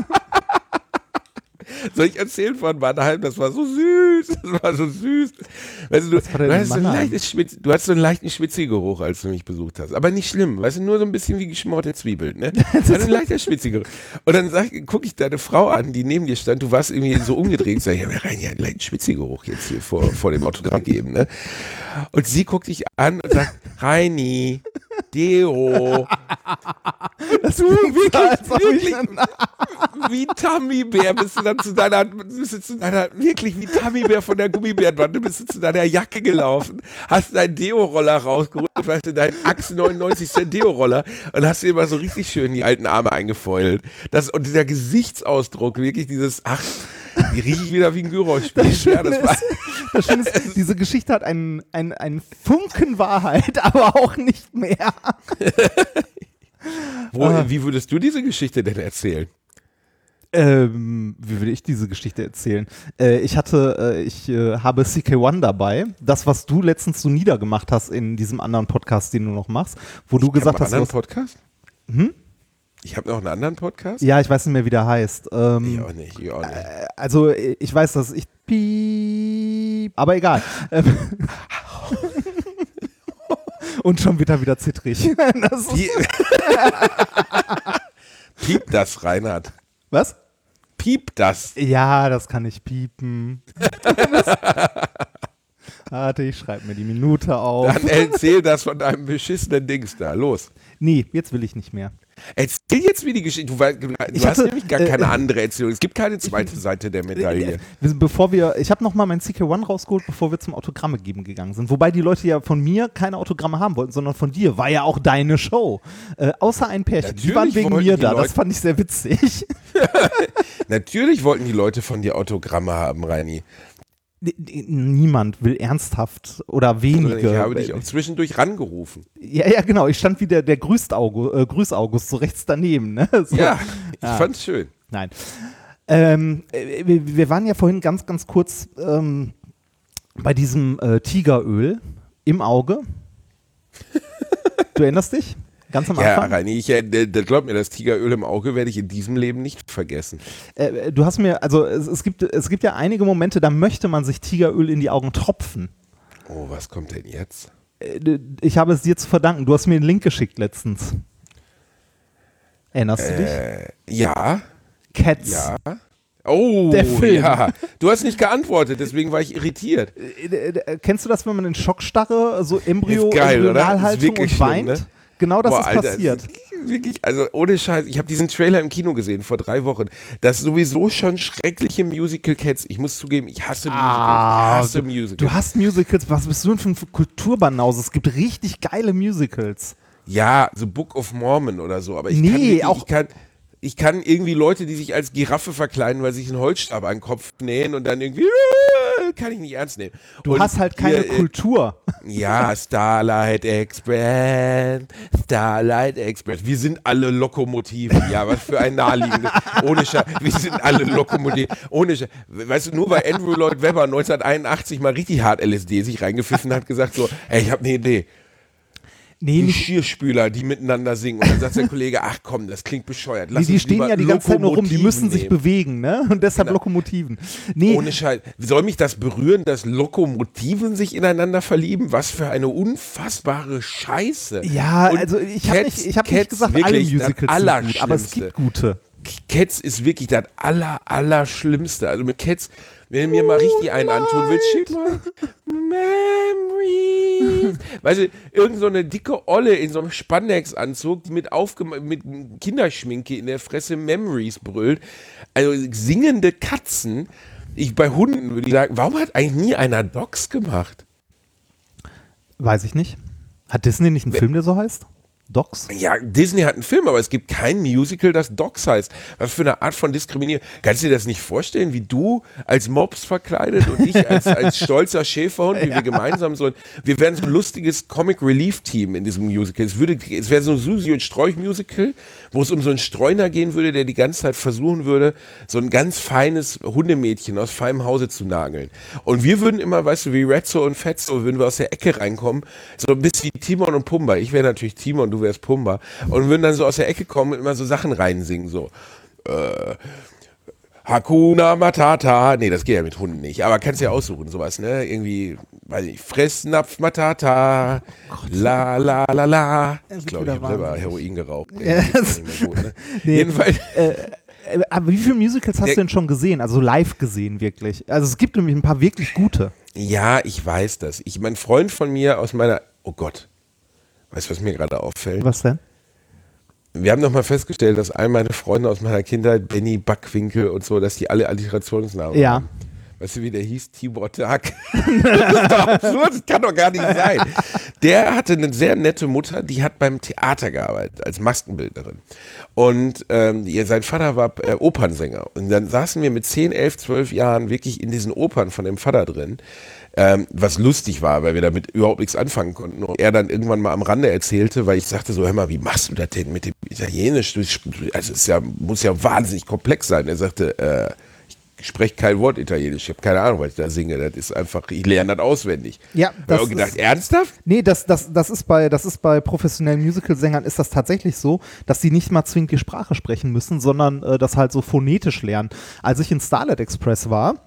Soll ich erzählen von Mannheim? Das war so süß. Weißt du, du hattest so einen leichten Schwitzigeruch, als du mich besucht hast. Aber nicht schlimm. Weißt du, nur so ein bisschen wie geschmorte Zwiebeln. Ne? Also ein leichter Schwitzigeruch. Und dann gucke ich deine Frau an, die neben dir stand. Du warst irgendwie so umgedreht. Ich sage, ja, wir rein ja einen leichten Schwitzigeruch jetzt hier vor dem Autogramm geben. Ne? Und sie guckt dich an und sagt, Reini, Deo. Das du wirklich wie Tammibär bist du dann zu deiner wirklich wie Tammibär von der Gummibärenbande bist du zu deiner Jacke gelaufen, hast deinen Deo-Roller rausgeholt, weißt du, deinen Axe 99 Cent Deo-Roller und hast dir immer so richtig schön die alten Arme eingefäult. Und dieser Gesichtsausdruck, wirklich dieses, die rieche ich wieder wie ein Gyrospieß. Das Schöne ist, diese Geschichte hat einen Funken Wahrheit, aber auch nicht mehr. Wie würdest du diese Geschichte denn erzählen? Wie würde ich diese Geschichte erzählen? Ich habe CK1 dabei, das, was du letztens so niedergemacht hast in diesem anderen Podcast, den du noch machst, wo du gesagt hast, einen anderen Podcast? Ich habe noch einen anderen Podcast? Ja, ich weiß nicht mehr, wie der heißt. Ich auch nicht. Also ich weiß, dass ich piep, aber egal. Und schon wird er wieder zittrig. Piep das, Reinhard. Was? Piep das. Ja, das kann ich piepen. Warte, ich schreibe mir die Minute auf. Dann erzähl das von deinem beschissenen Dings da. Los. Nee, jetzt will ich nicht mehr. Erzähl jetzt, wie die Geschichte. Du hast nämlich gar keine andere Erzählung. Es gibt keine zweite Seite der Medaille. Ich habe nochmal mein CK1 rausgeholt, bevor wir zum Autogramme geben gegangen sind. Wobei die Leute ja von mir keine Autogramme haben wollten, sondern von dir. War ja auch deine Show. Außer ein Pärchen. Natürlich die waren wegen mir da. Das fand ich sehr witzig. Natürlich wollten die Leute von dir Autogramme haben, Reini. Niemand will ernsthaft oder wenige. Ich habe dich auch zwischendurch rangerufen. Ja, genau. Ich stand wie der Grüß August so rechts daneben. Ne? So. Ja, ich fand's schön. Nein. Wir waren ja vorhin ganz, ganz kurz bei diesem Tigeröl im Auge. Du erinnerst dich? Ganz am Anfang? Ja, Reini, glaub mir, das Tigeröl im Auge werde ich in diesem Leben nicht vergessen. Du hast mir, also es gibt ja einige Momente, da möchte man sich Tigeröl in die Augen tropfen. Oh, was kommt denn jetzt? Ich habe es dir zu verdanken. Du hast mir einen Link geschickt letztens. Erinnerst du dich? Ja. Cats. Ja. Oh, Der Film. ja. Du hast nicht geantwortet, deswegen war ich irritiert. Kennst du das, wenn man in Schockstarre, so Embryonalhaltung und weint? Ne? Genau das Boah, ist Alter, passiert. Wirklich, also ohne Scheiß, ich habe diesen Trailer im Kino gesehen vor 3 Wochen. Das sowieso schon schreckliche Musical Cats. Ich muss zugeben, ich hasse Musicals. Du hast Musicals. Was bist du denn für ein Kulturbanause? Es gibt richtig geile Musicals. Ja, so Book of Mormon oder so. Aber ich kann irgendwie Leute, die sich als Giraffe verkleiden, weil sie sich einen Holzstab an den Kopf nähen und dann irgendwie kann ich nicht ernst nehmen. Du hast halt keine Kultur. Ja, Starlight Express. Wir sind alle Lokomotiven. Ja, was für ein naheliegendes. Ohne Scheiß. Wir sind alle Lokomotiven. Ohne Scheiß. Weißt du, nur weil Andrew Lloyd Webber 1981 mal richtig hart LSD sich reingepfiffen hat, gesagt so, ey, ich habe eine Idee. Nee, Die Geschirrspüler, die miteinander singen. Und dann sagt der Kollege, ach komm, das klingt bescheuert. Lass die uns stehen lieber ja die ganze Zeit nur rum, die müssen sich nehmen. bewegen, ne? Und deshalb Genau. Lokomotiven. Nee. Ohne Scheiß. Soll mich das berühren, dass Lokomotiven sich ineinander verlieben? Was für eine unfassbare Scheiße. Ja, Und also ich habe nicht gesagt, alle wirklich Musicals sind gut, aber es gibt gute. Cats ist wirklich das Allerschlimmste. Also mit Cats, wenn du mir mal richtig einen antun willst, schick mal Memories. Weißt du, irgend so eine dicke Olle in so einem Spandex-Anzug, die mit Kinderschminke in der Fresse Memories brüllt. Also singende Katzen. Bei Hunden würde ich sagen, warum hat eigentlich nie einer Dogs gemacht? Weiß ich nicht. Hat Disney nicht einen Film, der so heißt? Docs? Ja, Disney hat einen Film, aber es gibt kein Musical, das Dogs heißt. Was für eine Art von Diskriminierung. Kannst du dir das nicht vorstellen, wie du als Mops verkleidet und ich als stolzer Schäferhund, wie wir gemeinsam so, wir wären so ein lustiges Comic-Relief-Team in diesem Musical. Es wäre so ein Susi und Strolch-Musical, wo es um so einen Streuner gehen würde, der die ganze Zeit versuchen würde, so ein ganz feines Hundemädchen aus feinem Hause zu nageln. Und wir würden immer, weißt du, wie Retzo und Fetzo, würden wir aus der Ecke reinkommen, so ein bisschen wie Timon und Pumba. Ich wäre natürlich Timon, du wärst Pumba. Und würden dann so aus der Ecke kommen und immer so Sachen reinsingen, so Hakuna Matata. Nee, das geht ja mit Hunden nicht, aber kannst ja aussuchen, sowas, ne? Irgendwie, weiß ich, Fressnapf Matata, la la la la. Ich glaube, ich habe selber Heroin geraucht. Ja, Das ist nicht mehr gut, ne? Nee. Jedenfalls. Aber wie viele Musicals hast du denn schon gesehen? Also live gesehen, wirklich? Also es gibt nämlich ein paar wirklich gute. Ja, ich weiß das. Mein Freund von mir aus meiner, oh Gott, weißt du, was mir gerade auffällt? Was denn? Wir haben noch mal festgestellt, dass all meine Freunde aus meiner Kindheit, Benny Backwinkel und so, dass die alle Alliterationsnamen haben. Weißt du, wie der hieß? Tibor Tag. Das ist doch absurd, das kann doch gar nicht sein. Der hatte eine sehr nette Mutter, die hat beim Theater gearbeitet, als Maskenbildnerin. Und sein Vater war Opernsänger. Und dann saßen wir mit 10, 11, 12 Jahren wirklich in diesen Opern von dem Vater drin. Was lustig war, weil wir damit überhaupt nichts anfangen konnten. Und er dann irgendwann mal am Rande erzählte, weil ich sagte so, hör mal, wie machst du das denn mit dem Italienisch? Also es muss ja wahnsinnig komplex sein. Er sagte, ich spreche kein Wort Italienisch, ich habe keine Ahnung, was ich da singe. Das ist einfach, ich lerne das auswendig. Ja, das ich gedacht, ernsthaft? Nee, das ist bei professionellen Musicalsängern ist das tatsächlich so, dass die nicht mal zwingend die Sprache sprechen müssen, sondern das halt so phonetisch lernen. Als ich in Starlight Express war,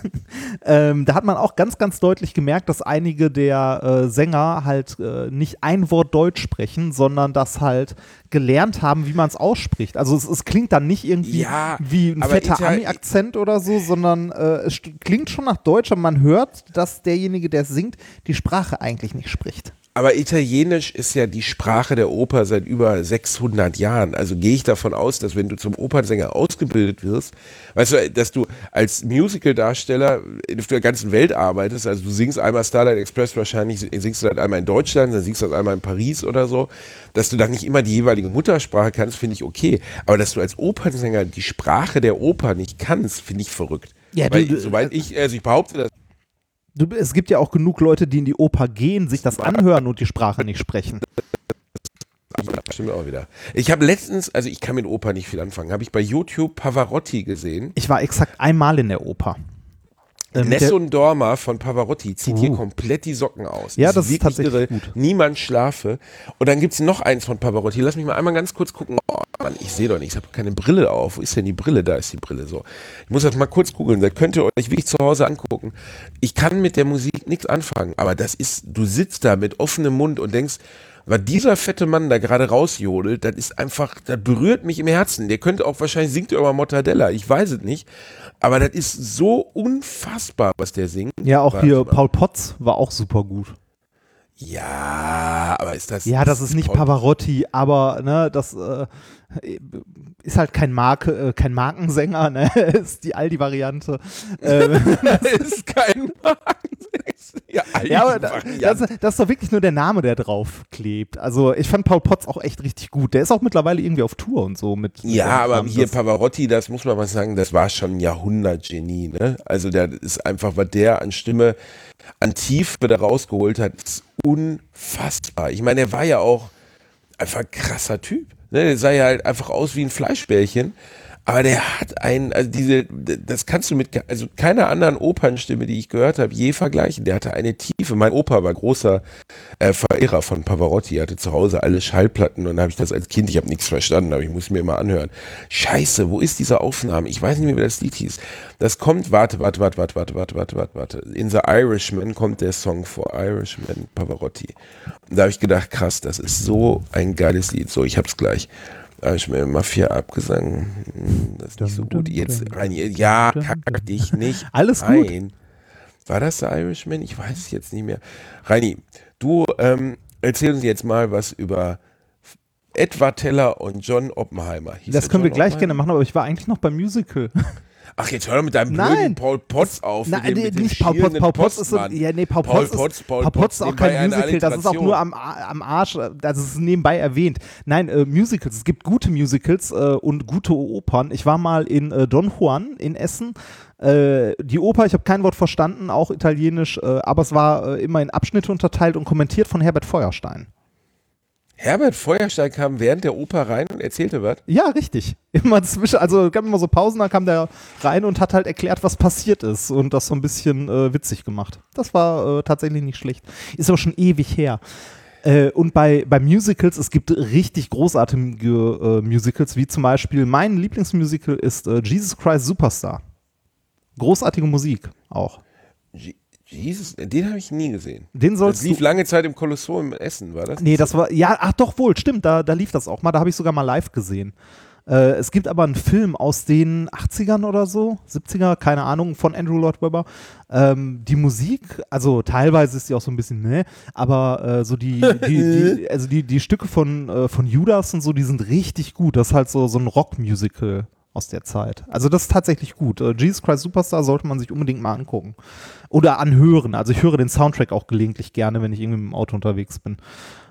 da hat man auch ganz, ganz deutlich gemerkt, dass einige der Sänger halt nicht ein Wort Deutsch sprechen, sondern das halt gelernt haben, wie man es ausspricht. Also es klingt dann nicht irgendwie wie ein fetter Ami-Akzent oder so, sondern es klingt schon nach Deutsch, aber man hört, dass derjenige, der singt, die Sprache eigentlich nicht spricht. Aber Italienisch ist ja die Sprache der Oper seit über 600 Jahren. Also gehe ich davon aus, dass wenn du zum Opernsänger ausgebildet wirst, weißt du, dass du als Musical-Darsteller auf der ganzen Welt arbeitest, also du singst einmal Starlight Express, wahrscheinlich singst du das einmal in Deutschland, dann singst du das einmal in Paris oder so, dass du dann nicht immer die jeweilige Muttersprache kannst, finde ich okay. Aber dass du als Opernsänger die Sprache der Oper nicht kannst, finde ich verrückt. Ja, Weil ich behaupte das. Es gibt ja auch genug Leute, die in die Oper gehen, sich das anhören und die Sprache nicht sprechen. stimmt auch wieder. Ich habe letztens, also ich kann mit Oper nicht viel anfangen, habe ich bei YouTube Pavarotti gesehen. Ich war exakt einmal in der Oper. Nessun Dorma von Pavarotti zieht hier komplett die Socken aus. Ja, das ist tatsächlich irre. gut. Niemand schlafe. Und dann gibt es noch eins von Pavarotti. Lass mich mal einmal ganz kurz gucken. Oh Mann, ich sehe doch nicht. Ich habe keine Brille auf. Wo ist denn die Brille? Da ist die Brille. So. Ich muss das mal kurz googeln. Das könnt ihr euch wirklich zu Hause angucken. Ich kann mit der Musik nichts anfangen. Aber das ist, du sitzt da mit offenem Mund und denkst, was dieser fette Mann da gerade rausjodelt, das ist einfach, das berührt mich im Herzen. Der könnte auch wahrscheinlich, singt er über Mortadella. Ich weiß es nicht. Aber das ist so unfassbar, was der singt. Ja, auch hier Paul Potts war auch super gut. Ja, aber ist das... Ja, das ist nicht Pavarotti, aber ne, das ist halt kein Markensänger, ne? Ist die Aldi-Variante. Das ist kein Markensänger. Ja, aber das ist doch wirklich nur der Name, der drauf klebt. Also ich fand Paul Potts auch echt richtig gut. Der ist auch mittlerweile irgendwie auf Tour und so mit. Ja, aber hier Pavarotti, das muss man mal sagen, das war schon ein Jahrhundertgenie, ne? Also der ist einfach, was der an Stimme, an Tiefe da rausgeholt hat, ist unfassbar. Ich meine, er war ja auch einfach ein krasser Typ. Ne? Der sah ja halt einfach aus wie ein Fleischbällchen. Aber der hat das kannst du mit keiner anderen Opernstimme, die ich gehört habe, je vergleichen. Der hatte eine Tiefe. Mein Opa war großer Verehrer von Pavarotti. Er hatte zu Hause alle Schallplatten und dann habe ich das als Kind, ich habe nichts verstanden, aber ich muss mir immer anhören. Scheiße, wo ist diese Aufnahme? Ich weiß nicht mehr, wie das Lied hieß. Das kommt, warte. In The Irishman kommt der Song vor. Irishman, Pavarotti. Und da habe ich gedacht, krass, das ist so ein geiles Lied. So, ich hab's gleich. Da habe ich mir Mafia abgesungen. Das ist nicht so gut. Jetzt rein. Ja, kack dich nicht. Alles ein. War das der Irishman? Ich weiß es jetzt nicht mehr. Reini, du erzähl uns jetzt mal was über Edward Teller und John Oppenheimer. Das können wir gleich gerne machen, aber ich war eigentlich noch beim Musical. Ach, jetzt hör doch mit deinem blöden Paul Potts auf. Nein, nicht Paul Potts. Paul Potts ist so, ja, nee, Paul Potts ist auch kein Musical. Das ist auch nur am Arsch. Das ist nebenbei erwähnt. Nein, Musicals. Es gibt gute Musicals und gute Opern. Ich war mal in Don Juan in Essen. Die Oper, ich habe kein Wort verstanden, auch italienisch, aber es war immer in Abschnitte unterteilt und kommentiert von Herbert Feuerstein. Herbert Feuerstein kam während der Oper rein und erzählte was? Ja, richtig. Immer es gab immer so Pausen, da kam der rein und hat halt erklärt, was passiert ist und das so ein bisschen witzig gemacht. Das war tatsächlich nicht schlecht. Ist aber schon ewig her. Und bei Musicals, es gibt richtig großartige Musicals, wie zum Beispiel mein Lieblingsmusical ist Jesus Christ Superstar. Großartige Musik auch. Jesus, den habe ich nie gesehen. Das lief lange Zeit im Kolosseum in Essen, war das? Nee, das war, ja, ach doch wohl, stimmt, da lief das auch mal, da habe ich sogar mal live gesehen. Es gibt aber einen Film aus den 80ern oder so, 70er, keine Ahnung, von Andrew Lloyd Webber. Die Musik, also teilweise ist die auch so ein bisschen, ne, aber so die Stücke von Judas und so, die sind richtig gut. Das ist halt so ein Rockmusical aus der Zeit. Also das ist tatsächlich gut. Jesus Christ Superstar sollte man sich unbedingt mal angucken. Oder anhören. Also ich höre den Soundtrack auch gelegentlich gerne, wenn ich irgendwie mit dem Auto unterwegs bin.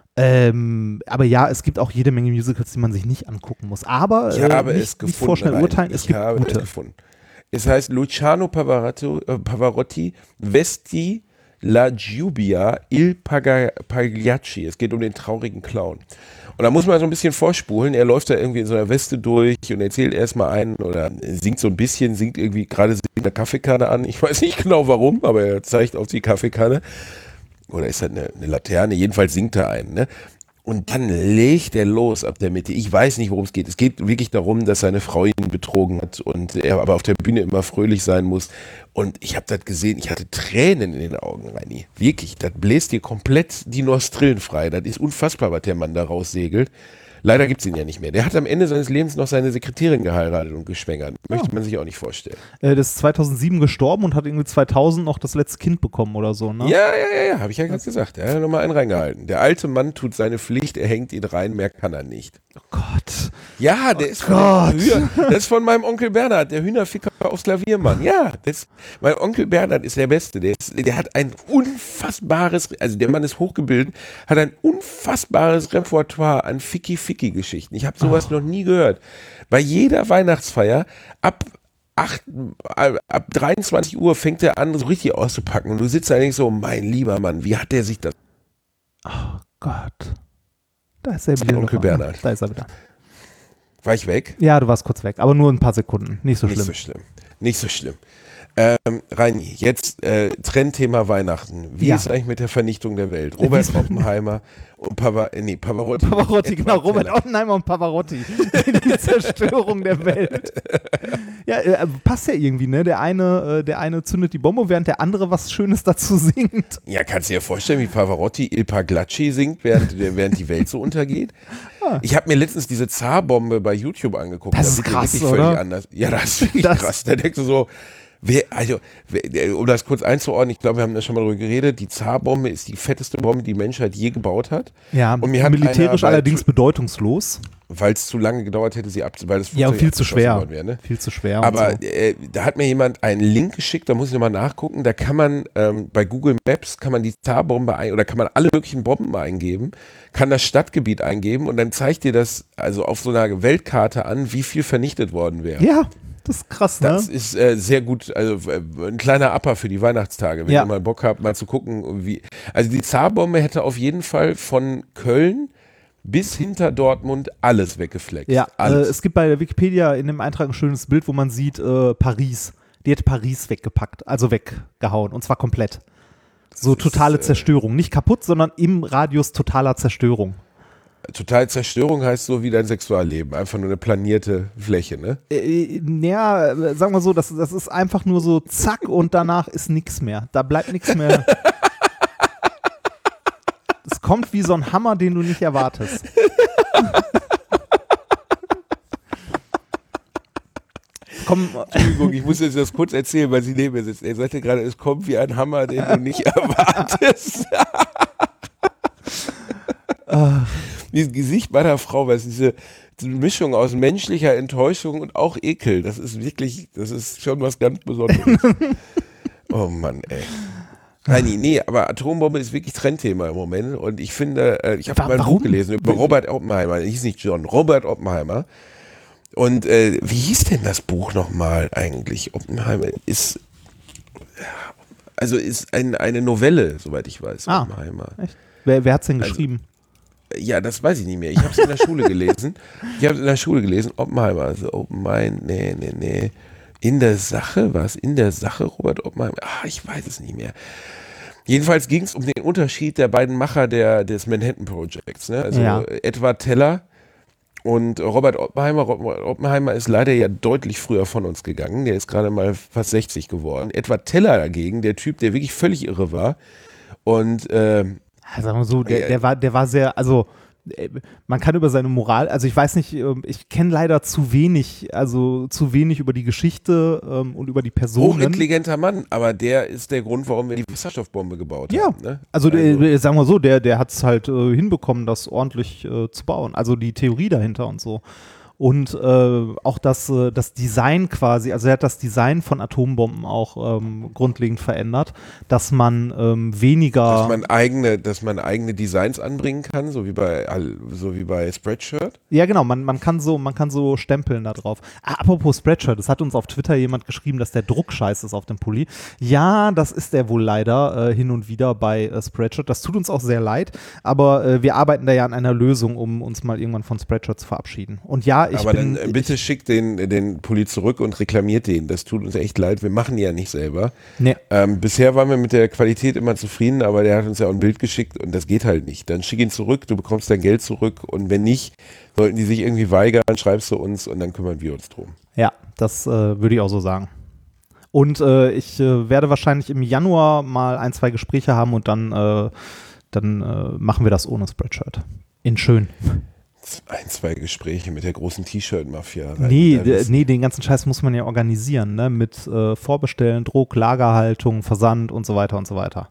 Aber ja, es gibt auch jede Menge Musicals, die man sich nicht angucken muss. Aber nicht vorschnell urteilen, es gibt gute. Es heißt Luciano Pavarotti, Vesti la Giubia il Pagliacci. Es geht um den traurigen Clown. Und da muss man so ein bisschen vorspulen. Er läuft da irgendwie in so einer Weste durch und erzählt erstmal einen oder singt so ein bisschen, singt irgendwie gerade eine Kaffeekanne an. Ich weiß nicht genau warum, aber er zeigt auf die Kaffeekanne. Oder ist das eine Laterne? Jedenfalls singt er einen, ne? Und dann legt er los ab der Mitte. Ich weiß nicht, worum es geht. Es geht wirklich darum, dass seine Frau ihn betrogen hat und er aber auf der Bühne immer fröhlich sein muss. Und ich habe das gesehen, ich hatte Tränen in den Augen, Reini. Wirklich, das bläst dir komplett die Nostrillen frei. Das ist unfassbar, was der Mann da raussegelt. Leider gibt es ihn ja nicht mehr. Der hat am Ende seines Lebens noch seine Sekretärin geheiratet und geschwängert. Möchte man sich auch nicht vorstellen. Der ist 2007 gestorben und hat irgendwie 2000 noch das letzte Kind bekommen oder so, ne? Ja, habe ich ja gerade gesagt. Er hat nochmal einen reingehalten. Der alte Mann tut seine Pflicht, er hängt ihn rein, mehr kann er nicht. Oh Gott. Ja, der ist von meinem Onkel Bernhard, der Hühnerficker aufs Klavier, Mann. Ja, mein Onkel Bernhard ist der Beste. Der hat ein unfassbares, also der Mann ist hochgebildet, hat ein unfassbares Repertoire an Ficky-Ficky-Geschichten. Ich habe sowas noch nie gehört. Bei jeder Weihnachtsfeier ab 23 Uhr fängt er an, so richtig auszupacken. Und du sitzt da und denkst so, mein lieber Mann, wie hat der sich das... Oh Gott. Da ist er wieder. Onkel Bernhard. Da ist er wieder. War ich weg? Ja, du warst kurz weg, aber nur ein paar Sekunden. Nicht so schlimm. Nicht so schlimm. Reini, jetzt Trendthema Weihnachten. Wie ist eigentlich mit der Vernichtung der Welt? Robert Oppenheimer und Pavarotti. Pavarotti, genau. Robert Oppenheimer und Pavarotti. Die Zerstörung der Welt. Ja, passt ja irgendwie, ne? Der eine zündet die Bombe, während der andere was Schönes dazu singt. Ja, kannst du dir vorstellen, wie Pavarotti Il Pagliacci singt, während die Welt so untergeht? Ich habe mir letztens diese Zarbombe bei YouTube angeguckt. Das ist krass, wirklich oder? Völlig anders. Ja, das ist wirklich krass. Da denkst du so, um das kurz einzuordnen, ich glaube, wir haben da schon mal drüber geredet, die Zarbombe ist die fetteste Bombe, die die Menschheit je gebaut hat. Ja, und mir hat militärisch allerdings bedeutungslos. Weil es zu lange gedauert hätte, sie weil das ja, viel zu schwer. Wäre, ne? Viel zu schwer. Aber so. Da hat mir jemand einen Link geschickt, da muss ich nochmal nachgucken, da kann man bei Google Maps kann man die Zarbombe oder kann man alle möglichen Bomben eingeben, kann das Stadtgebiet eingeben und dann zeigt dir das also auf so einer Weltkarte an, wie viel vernichtet worden wäre. Ja. Das ist krass, ne? Das ist sehr gut, also ein kleiner Upper für die Weihnachtstage, wenn ihr mal Bock habt, mal zu gucken, wie. Also die Zarbombe hätte auf jeden Fall von Köln bis hinter Dortmund alles weggefleckt. Ja, alles. Es gibt bei der Wikipedia in dem Eintrag ein schönes Bild, wo man sieht, Paris. Die hätte Paris weggepackt, also weggehauen, und zwar komplett. So totale Zerstörung. Nicht kaputt, sondern im Radius totaler Zerstörung. Total Zerstörung heißt so wie dein Sexualleben, einfach nur eine planierte Fläche, ne? Ja, sagen wir so, das ist einfach nur so zack und danach ist nichts mehr. Da bleibt nichts mehr. Es kommt wie so ein Hammer, den du nicht erwartest. Komm, Entschuldigung, ich muss jetzt das kurz erzählen, weil sie neben mir sitzt. Er sagte gerade, es kommt wie ein Hammer, den du nicht erwartest. Dieses Gesicht meiner Frau, weil es diese Mischung aus menschlicher Enttäuschung und auch Ekel, das ist schon was ganz Besonderes. Oh Mann, ey. Nee, aber Atombombe ist wirklich Trendthema im Moment und ich finde, ich habe mal ein Buch gelesen über Robert Oppenheimer, hieß nicht John, Robert Oppenheimer. Und wie hieß denn das Buch nochmal eigentlich? Oppenheimer ist eine Novelle, soweit ich weiß. Oppenheimer. Echt? Wer hat es denn geschrieben? Ja, das weiß ich nicht mehr. Ich habe es in der Schule gelesen. Oppenheimer. Also nee. In der Sache? War es in der Sache, Robert Oppenheimer? Ich weiß es nicht mehr. Jedenfalls ging es um den Unterschied der beiden Macher des Manhattan Projects. Ne? Also Edward Teller und Robert Oppenheimer. Robert Oppenheimer ist leider ja deutlich früher von uns gegangen. Der ist gerade mal fast 60 geworden. Edward Teller dagegen, der Typ, der wirklich völlig irre war. Und sagen wir so, der war sehr, also man kann über seine Moral, also ich weiß nicht, ich kenne leider zu wenig über die Geschichte und über die Personen. Hochintelligenter Mann, aber der ist der Grund, warum wir die Wasserstoffbombe gebaut haben. Ne? Also sagen wir so, der hat es halt hinbekommen, das ordentlich zu bauen, also die Theorie dahinter und so. Und auch das Design quasi, also er hat das Design von Atombomben auch grundlegend verändert, dass man weniger... Dass man eigene Designs anbringen kann, so wie bei Spreadshirt? Ja, genau, man kann so stempeln da drauf. Apropos Spreadshirt, es hat uns auf Twitter jemand geschrieben, dass der Druck scheiße ist auf dem Pulli. Ja, das ist der wohl leider hin und wieder bei Spreadshirt. Das tut uns auch sehr leid, aber wir arbeiten da ja an einer Lösung, um uns mal irgendwann von Spreadshirt zu verabschieden. Und ja, bitte schickt den Pulli zurück und reklamiert den. Das tut uns echt leid. Wir machen die ja nicht selber. Nee. Bisher waren wir mit der Qualität immer zufrieden, aber der hat uns ja auch ein Bild geschickt und das geht halt nicht. Dann schick ihn zurück, du bekommst dein Geld zurück und wenn nicht, sollten die sich irgendwie weigern, schreibst du uns und dann kümmern wir uns drum. Ja, das würde ich auch so sagen. Und ich werde wahrscheinlich im Januar mal 1, 2 Gespräche haben und dann machen wir das ohne Spreadshirt. In schön. 1, 2 Gespräche mit der großen T-Shirt-Mafia. Nee, den ganzen Scheiß muss man ja organisieren, ne? Mit Vorbestellen, Druck, Lagerhaltung, Versand und so weiter und so weiter.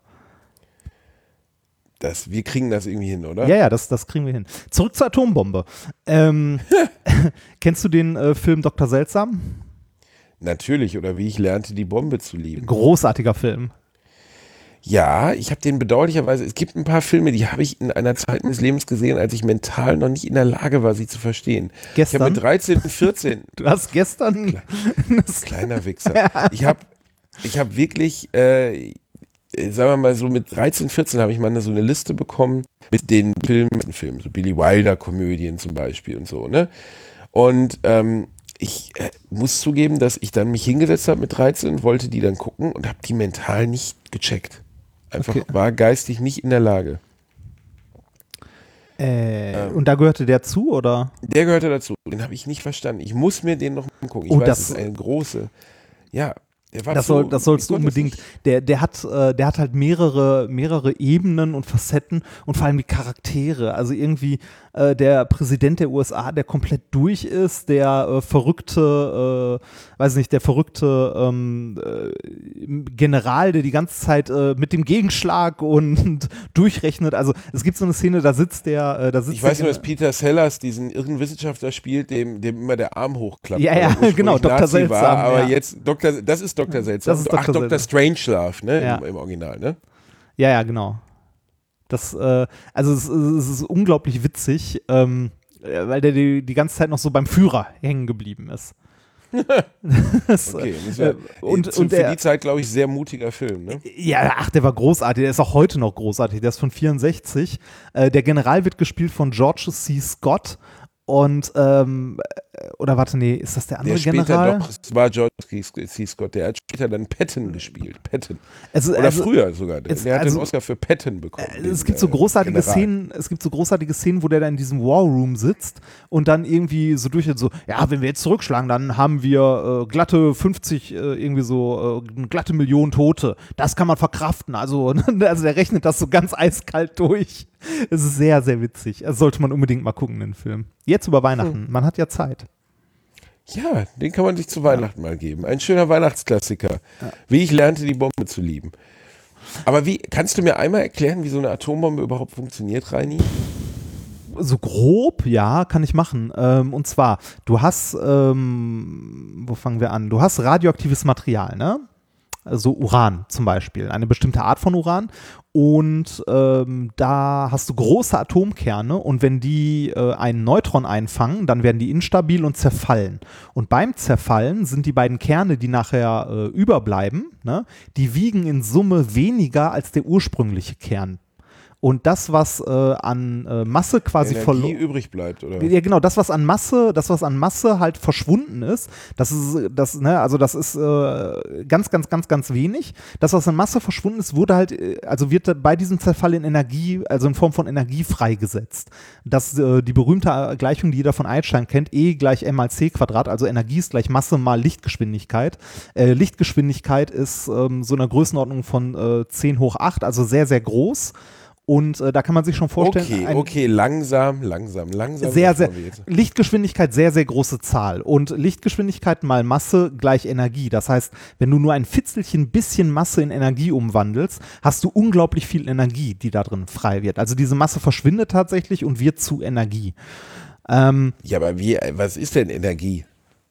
Wir kriegen das irgendwie hin, oder? Ja, das kriegen wir hin. Zurück zur Atombombe. Kennst du den Film Dr. Seltsam? Natürlich, oder wie ich lernte, die Bombe zu lieben. Großartiger Film. Ja, ich habe den bedauerlicherweise, es gibt ein paar Filme, die habe ich in einer Zeit meines Lebens gesehen, als ich mental noch nicht in der Lage war, sie zu verstehen. Gestern? Ich habe mit 13, 14... Du hast gestern... Kleiner Wichser. Ich hab wirklich... sagen wir mal so mit 13, 14 habe ich mal so eine Liste bekommen mit den Filmen, so Billy Wilder-Komödien zum Beispiel und so, ne? Und ich muss zugeben, dass ich dann mich hingesetzt habe mit 13, wollte die dann gucken und habe die mental nicht gecheckt. Einfach war geistig nicht in der Lage. Und da gehörte der zu, oder? Der gehörte dazu. Den habe ich nicht verstanden. Ich muss mir den noch mal gucken. Ich weiß, das ist eine große. Ja, der war das sollst du unbedingt. Der hat halt mehrere Ebenen und Facetten und vor allem die Charaktere. Also irgendwie der Präsident der USA, der komplett durch ist, der verrückte General, der die ganze Zeit mit dem Gegenschlag und durchrechnet. Also es gibt so eine Szene, da sitzt ich weiß nur, dass Peter Sellers diesen irren Wissenschaftler spielt, dem immer der Arm hochklappt. Ja, genau, Dr. Seltsam. War, aber jetzt das ist Dr. Seltsam. Dr. Strangelove, ne? Ja. Im Original, ne? Ja, genau. Also es ist unglaublich witzig, weil der die ganze Zeit noch so beim Führer hängen geblieben ist. Okay, für die Zeit, glaube ich, sehr mutiger Film, ne? Ja, der war großartig, der ist auch heute noch großartig, der ist von 64. Der General wird gespielt von George C. Scott. Und, oder warte, nee, ist das der andere General? Doch, es war George C. Scott, der hat später dann Patton gespielt. Patton. Oder früher sogar. Der hat den Oscar für Patton bekommen. Es gibt so großartige Szenen, wo der da in diesem War Room sitzt und dann irgendwie so ja, wenn wir jetzt zurückschlagen, dann haben wir glatte 50, glatte Millionen Tote. Das kann man verkraften. Also der rechnet das so ganz eiskalt durch. Es ist sehr, sehr witzig. Das sollte man unbedingt mal gucken, den Film. Jetzt über Weihnachten. Man hat ja Zeit. Ja, den kann man sich zu Weihnachten mal geben. Ein schöner Weihnachtsklassiker. Ja. Wie ich lernte, die Bombe zu lieben. Aber kannst du mir einmal erklären, wie so eine Atombombe überhaupt funktioniert, Reini? So grob, ja, kann ich machen. Und zwar, du hast, wo fangen wir an? Du hast radioaktives Material, ne? Also Uran zum Beispiel, eine bestimmte Art von Uran. Und da hast du große Atomkerne und wenn die einen Neutron einfangen, dann werden die instabil und zerfallen. Und beim Zerfallen sind die beiden Kerne, die nachher überbleiben, ne, die wiegen in Summe weniger als der ursprüngliche Kern. Und das, was an Masse quasi Energie übrig bleibt, oder? Ja, genau, das, was an Masse halt verschwunden ist, das ist ganz, ganz, ganz, ganz wenig. Das, was an Masse verschwunden ist, wird bei diesem Zerfall in Energie, also in Form von Energie freigesetzt. Das die berühmte Gleichung, die jeder von Einstein kennt, E gleich m mal c Quadrat, also Energie ist gleich Masse mal Lichtgeschwindigkeit. Lichtgeschwindigkeit ist so eine Größenordnung von 10 hoch 8, also sehr, sehr groß. Und da kann man sich schon vorstellen. Okay, langsam. Lichtgeschwindigkeit, sehr, sehr große Zahl. Und Lichtgeschwindigkeit mal Masse gleich Energie. Das heißt, wenn du nur ein Fitzelchen bisschen Masse in Energie umwandelst, hast du unglaublich viel Energie, die da drin frei wird. Also diese Masse verschwindet tatsächlich und wird zu Energie. Ja, aber was ist denn Energie?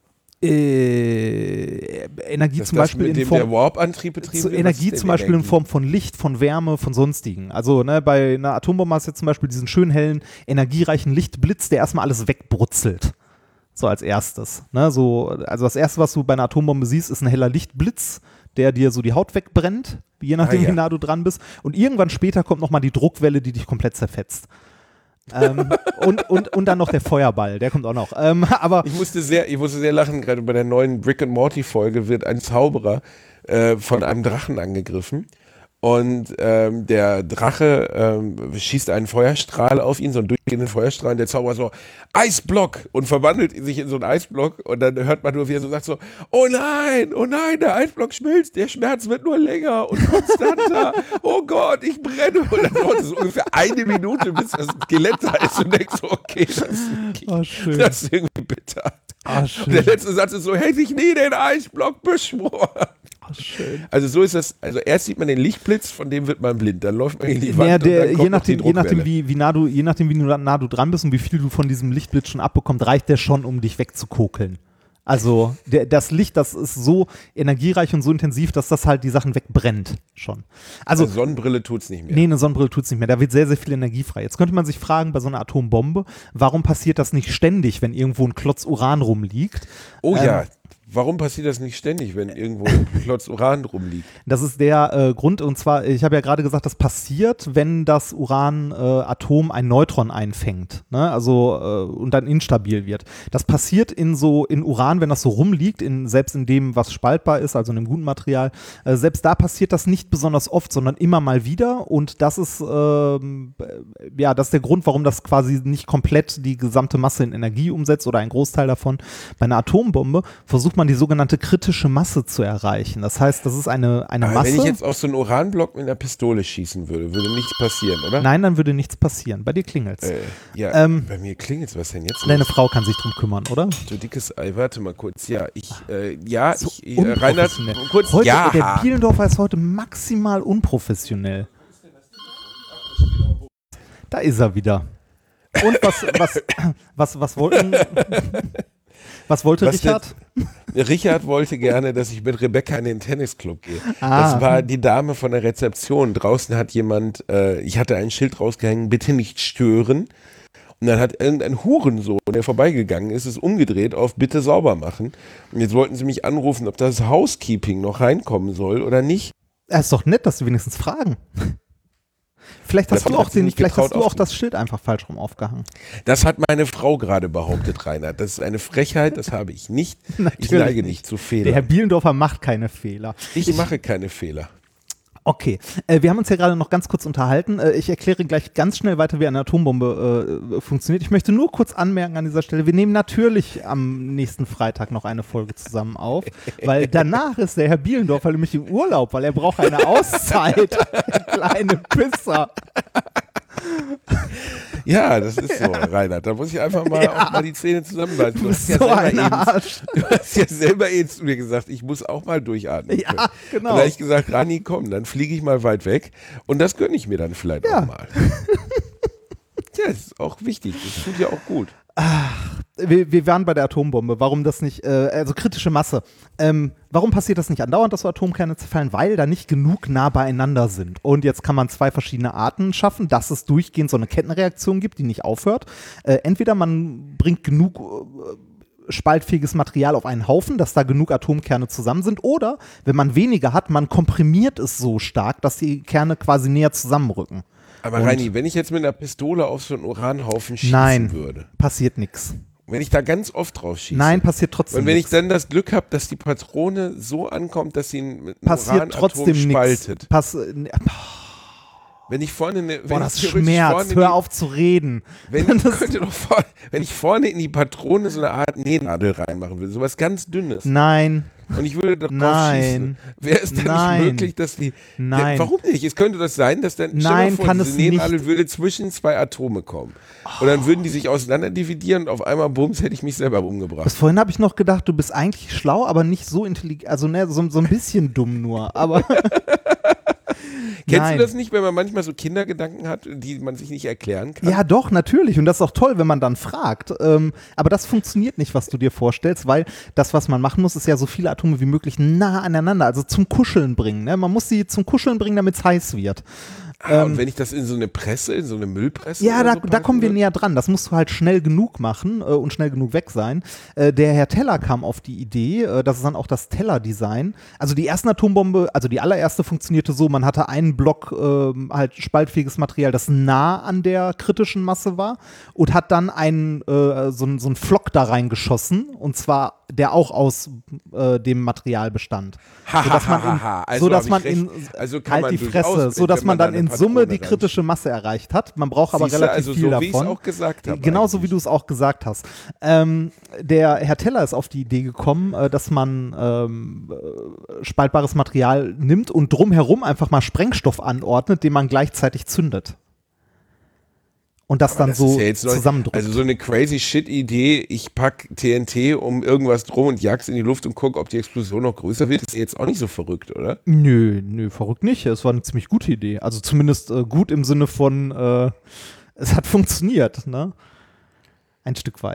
Energie zum Beispiel in Form der Warp-Antrieb betrieben wird? Energie zum Beispiel in Form von Licht, von Wärme, von sonstigen. Also bei einer Atombombe hast du jetzt zum Beispiel diesen schönen hellen, energiereichen Lichtblitz, der erstmal alles wegbrutzelt. So als erstes. Ne? Also das erste, was du bei einer Atombombe siehst, ist ein heller Lichtblitz, der dir so die Haut wegbrennt, je nachdem, wie nah du dran bist. Und irgendwann später kommt nochmal die Druckwelle, die dich komplett zerfetzt. Und dann noch der Feuerball, der kommt auch noch. Aber ich musste sehr lachen, gerade bei der neuen Rick and Morty Folge wird ein Zauberer von einem Drachen angegriffen und der Drache schießt einen Feuerstrahl auf ihn, so einen durchgehenden Feuerstrahl, und der Zauberer so, Eisblock, und verwandelt sich in so einen Eisblock, und dann hört man nur, wie er so sagt so, oh nein, der Eisblock schmilzt, der Schmerz wird nur länger und konstanter, oh Gott, ich brenne, und dann dauert es ungefähr 1 Minute, bis das Skelett da ist, und denkst so, okay, das ist irgendwie bitter. Und der letzte Satz ist so, hätte ich nie den Eisblock beschworen. Schön. Also so ist das, also erst sieht man den Lichtblitz, von dem wird man blind, dann läuft man in die Wand und dann kommt je nachdem wie nah du dran bist und wie viel du von diesem Lichtblitz schon abbekommst, reicht der schon, um dich wegzukokeln. Also das Licht, das ist so energiereich und so intensiv, dass das halt die Sachen wegbrennt schon. Also eine Sonnenbrille tut's nicht mehr. Nee, eine Sonnenbrille tut's nicht mehr. Da wird sehr, sehr viel Energie frei. Jetzt könnte man sich fragen, bei so einer Atombombe, warum passiert das nicht ständig, wenn irgendwo ein Klotz Uran rumliegt? Oh ja. warum passiert das nicht ständig, wenn irgendwo ein Klotz Uran rumliegt? Das ist der Grund, und zwar, ich habe ja gerade gesagt, das passiert, wenn das Uranatom ein Neutron einfängt, ne? Also und dann instabil wird. Das passiert in Uran, wenn das so rumliegt, selbst in dem, was spaltbar ist, also in dem guten Material, selbst da passiert das nicht besonders oft, sondern immer mal wieder, und das ist das ist der Grund, warum das quasi nicht komplett die gesamte Masse in Energie umsetzt oder ein Großteil davon. Bei einer Atombombe versucht man die sogenannte kritische Masse zu erreichen. Das heißt, das ist eine Masse. Wenn ich jetzt auf so einen Uranblock mit einer Pistole schießen würde nichts passieren, oder? Nein, dann würde nichts passieren. Bei dir klingelt's. Bei mir klingelt's. Was denn jetzt? Deine Frau kann sich drum kümmern, oder? Du dickes Ei, warte mal kurz. Ja, So Reinhard, unprofessionell. kurz, Heute, ja. Der Bielendorfer ist heute maximal unprofessionell. Da ist er wieder. Und was wollte Richard? Richard wollte gerne, dass ich mit Rebecca in den Tennisclub gehe. Das war die Dame von der Rezeption. Draußen hat jemand, ich hatte ein Schild rausgehängt, bitte nicht stören. Und dann hat irgendein Hurensohn, der vorbeigegangen ist, es umgedreht auf bitte sauber machen. Und jetzt wollten sie mich anrufen, ob das Housekeeping noch reinkommen soll oder nicht. Es ist doch nett, dass sie wenigstens fragen. Vielleicht hast du auch das Schild einfach falsch rum aufgehangen. Das hat meine Frau gerade behauptet, Reinhard. Das ist eine Frechheit, das habe ich nicht. Ich neige nicht zu Fehlern. Der Herr Bielendorfer macht keine Fehler. Ich mache keine Fehler. Okay, wir haben uns ja gerade noch ganz kurz unterhalten. Ich erkläre gleich ganz schnell weiter, wie eine Atombombe funktioniert. Ich möchte nur kurz anmerken an dieser Stelle, wir nehmen natürlich am nächsten Freitag noch eine Folge zusammen auf, weil danach ist der Herr Bielendorfer nämlich im Urlaub, weil er braucht eine Auszeit. Der kleine Pisser. Ja, das ist so, Reinhard. Da muss ich einfach mal auch mal die Zähne zusammenbeißen. Du bist so ein Arsch. Du hast ja selber eben zu mir gesagt, ich muss auch mal durchatmen. Ja, genau. Und da habe ich gesagt, Rani, komm, dann fliege ich mal weit weg und das gönne ich mir dann vielleicht auch mal. Ja, das ist auch wichtig. Das tut ja auch gut. Wir waren bei der Atombombe. Warum das nicht, also kritische Masse. Warum passiert das nicht andauernd, dass so Atomkerne zerfallen? Weil da nicht genug nah beieinander sind. Und jetzt kann man zwei verschiedene Arten schaffen, dass es durchgehend so eine Kettenreaktion gibt, die nicht aufhört. Entweder man bringt genug spaltfähiges Material auf einen Haufen, dass da genug Atomkerne zusammen sind. Oder, wenn man weniger hat, man komprimiert es so stark, dass die Kerne quasi näher zusammenrücken. Aber Reini, wenn ich jetzt mit einer Pistole auf so einen Uranhaufen schießen würde. Passiert nichts. Wenn ich da ganz oft drauf schieße. Nein, passiert trotzdem Und wenn nix. ich dann das Glück habe, dass die Patrone so ankommt, dass sie mit einem passiert Uranatom trotzdem spaltet. Wenn ich vorne das Schmerz, hör auf zu reden. Wenn ich vorne in die Patrone so eine Art Nähnadel reinmachen will, sowas ganz Dünnes. Nein. Und ich würde da drauf schießen. Wäre es dann nicht möglich, dass die... Nein. Warum nicht? Es könnte das sein, dass dann... Nein, kann es nicht. Diese Nähnadel würde zwischen zwei Atome kommen. Und dann würden die sich auseinander dividieren und auf einmal, bums, hätte ich mich selber umgebracht. Bis vorhin habe ich noch gedacht, du bist eigentlich schlau, aber nicht so intelligent. Also ne, so ein bisschen dumm nur. Aber... Kennst du das nicht, wenn man manchmal so Kindergedanken hat, die man sich nicht erklären kann? Ja, doch, natürlich. Und das ist auch toll, wenn man dann fragt. Aber das funktioniert nicht, was du dir vorstellst, weil das, was man machen muss, ist ja so viele Atome wie möglich nah aneinander, also zum Kuscheln bringen. Ne? Man muss sie zum Kuscheln bringen, damit es heiß wird. Und wenn ich das in so eine Presse, in so eine Müllpresse... Ja, da kommen wir näher dran. Das musst du halt schnell genug machen und schnell genug weg sein. Der Herr Teller kam auf die Idee, das ist dann auch das Teller-Design. Also die erste Atombombe, also die allererste funktionierte so, man hatte einen Block halt spaltfähiges Material, das nah an der kritischen Masse war und hat dann so einen Flock da reingeschossen, und zwar der auch aus dem Material bestand. Sodass man dann in Summe die kritische Masse erreicht hat. Man braucht aber relativ viel davon. Wie ich es auch gesagt habe. Genauso wie du es auch gesagt hast. Der Herr Teller ist auf die Idee gekommen, dass man spaltbares Material nimmt und drumherum einfach mal Sprengstoff anordnet, den man gleichzeitig zündet. Und das dann so zusammendrückt. Also so eine crazy shit Idee, ich pack TNT um irgendwas drum und jag's in die Luft und guck, ob die Explosion noch größer wird, ist jetzt auch nicht so verrückt, oder? Nö, verrückt nicht. Es war eine ziemlich gute Idee. Also zumindest gut im Sinne von, es hat funktioniert, ne? Ein Stück weit.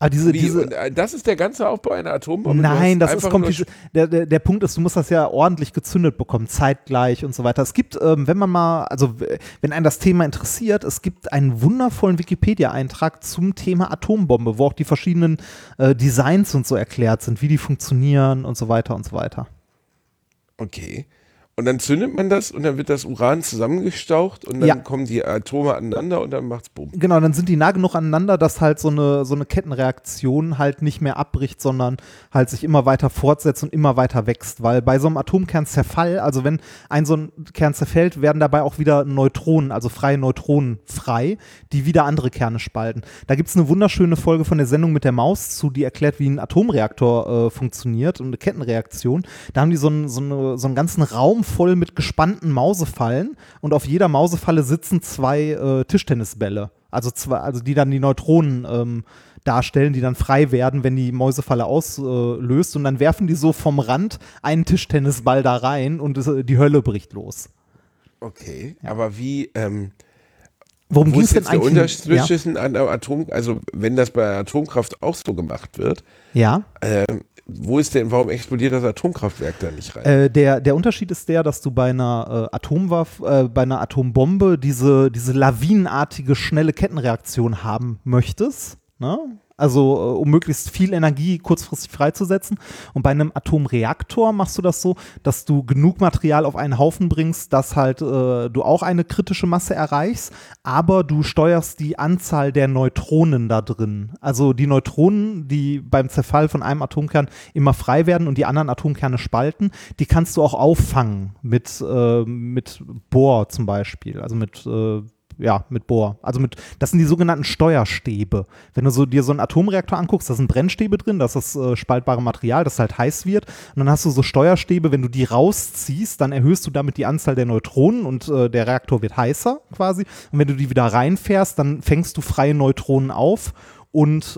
Aber das ist der ganze Aufbau einer Atombombe? Nein, das ist kompliziert. Der Punkt ist, du musst das ja ordentlich gezündet bekommen, zeitgleich und so weiter. Es gibt, wenn einen das Thema interessiert, es gibt einen wundervollen Wikipedia-Eintrag zum Thema Atombombe, wo auch die verschiedenen Designs und so erklärt sind, wie die funktionieren und so weiter und so weiter. Okay. Und dann zündet man das und dann wird das Uran zusammengestaucht und dann kommen die Atome aneinander und dann macht's Bumm. Genau, dann sind die nah genug aneinander, dass halt so eine Kettenreaktion halt nicht mehr abbricht, sondern halt sich immer weiter fortsetzt und immer weiter wächst. Weil bei so einem Atomkernzerfall, also wenn so ein Kern zerfällt, werden dabei auch wieder Neutronen, also freie Neutronen frei, die wieder andere Kerne spalten. Da gibt es eine wunderschöne Folge von der Sendung mit der Maus zu, die erklärt, wie ein Atomreaktor funktioniert und eine Kettenreaktion. Da haben die so einen ganzen Raum voll mit gespannten Mausefallen und auf jeder Mausefalle sitzen 2 Tischtennisbälle, also die dann die Neutronen darstellen, die dann frei werden, wenn die Mäusefalle auslöst und dann werfen die so vom Rand einen Tischtennisball da rein und die Hölle bricht los. Okay, aber wie worum ging es denn eigentlich? Der Unterschied zwischen ja. Wenn das bei Atomkraft auch so gemacht wird, ja. Warum explodiert das Atomkraftwerk da nicht rein? Der Unterschied ist dass du bei einer bei einer Atombombe diese lawinenartige, schnelle Kettenreaktion haben möchtest, ne? Also um möglichst viel Energie kurzfristig freizusetzen. Und bei einem Atomreaktor machst du das so, dass du genug Material auf einen Haufen bringst, dass halt du auch eine kritische Masse erreichst, aber du steuerst die Anzahl der Neutronen da drin. Also die Neutronen, die beim Zerfall von einem Atomkern immer frei werden und die anderen Atomkerne spalten, die kannst du auch auffangen mit Bohr zum Beispiel, also mit Bohr. Also das sind die sogenannten Steuerstäbe. Wenn du dir so einen Atomreaktor anguckst, da sind Brennstäbe drin, das ist das spaltbare Material, das halt heiß wird. Und dann hast du so Steuerstäbe, wenn du die rausziehst, dann erhöhst du damit die Anzahl der Neutronen und der Reaktor wird heißer quasi. Und wenn du die wieder reinfährst, dann fängst du freie Neutronen auf und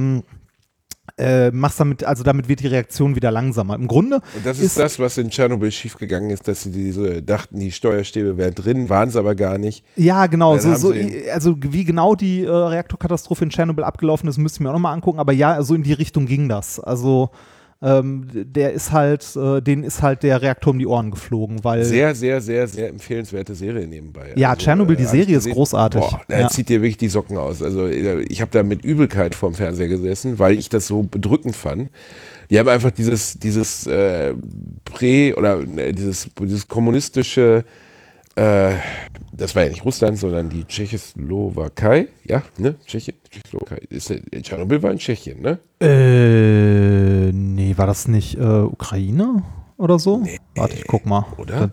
damit wird die Reaktion wieder langsamer. Im Grunde. Und das ist das, was in Tschernobyl schiefgegangen ist, dass sie dachten, die Steuerstäbe wären drin, waren es aber gar nicht. Ja, genau. Also wie genau die Reaktorkatastrophe in Tschernobyl abgelaufen ist, müsste ich mir auch nochmal angucken. Aber ja, so in die Richtung ging das. Also denen ist halt der Reaktor um die Ohren geflogen, weil sehr, sehr, sehr, sehr empfehlenswerte Serie nebenbei. Ja, also, Tschernobyl, die Serie ist großartig. Da zieht dir wirklich die Socken aus. Also ich habe da mit Übelkeit vorm Fernseher gesessen, weil ich das so bedrückend fand. Die haben einfach dieses kommunistische das war ja nicht Russland, sondern die Tschechoslowakei. Ja, ne? Tschechoslowakei. Tschernobyl war in Tschechien, ne? Nee, war das nicht Ukraine oder so? Nee, warte, ich guck mal. Oder?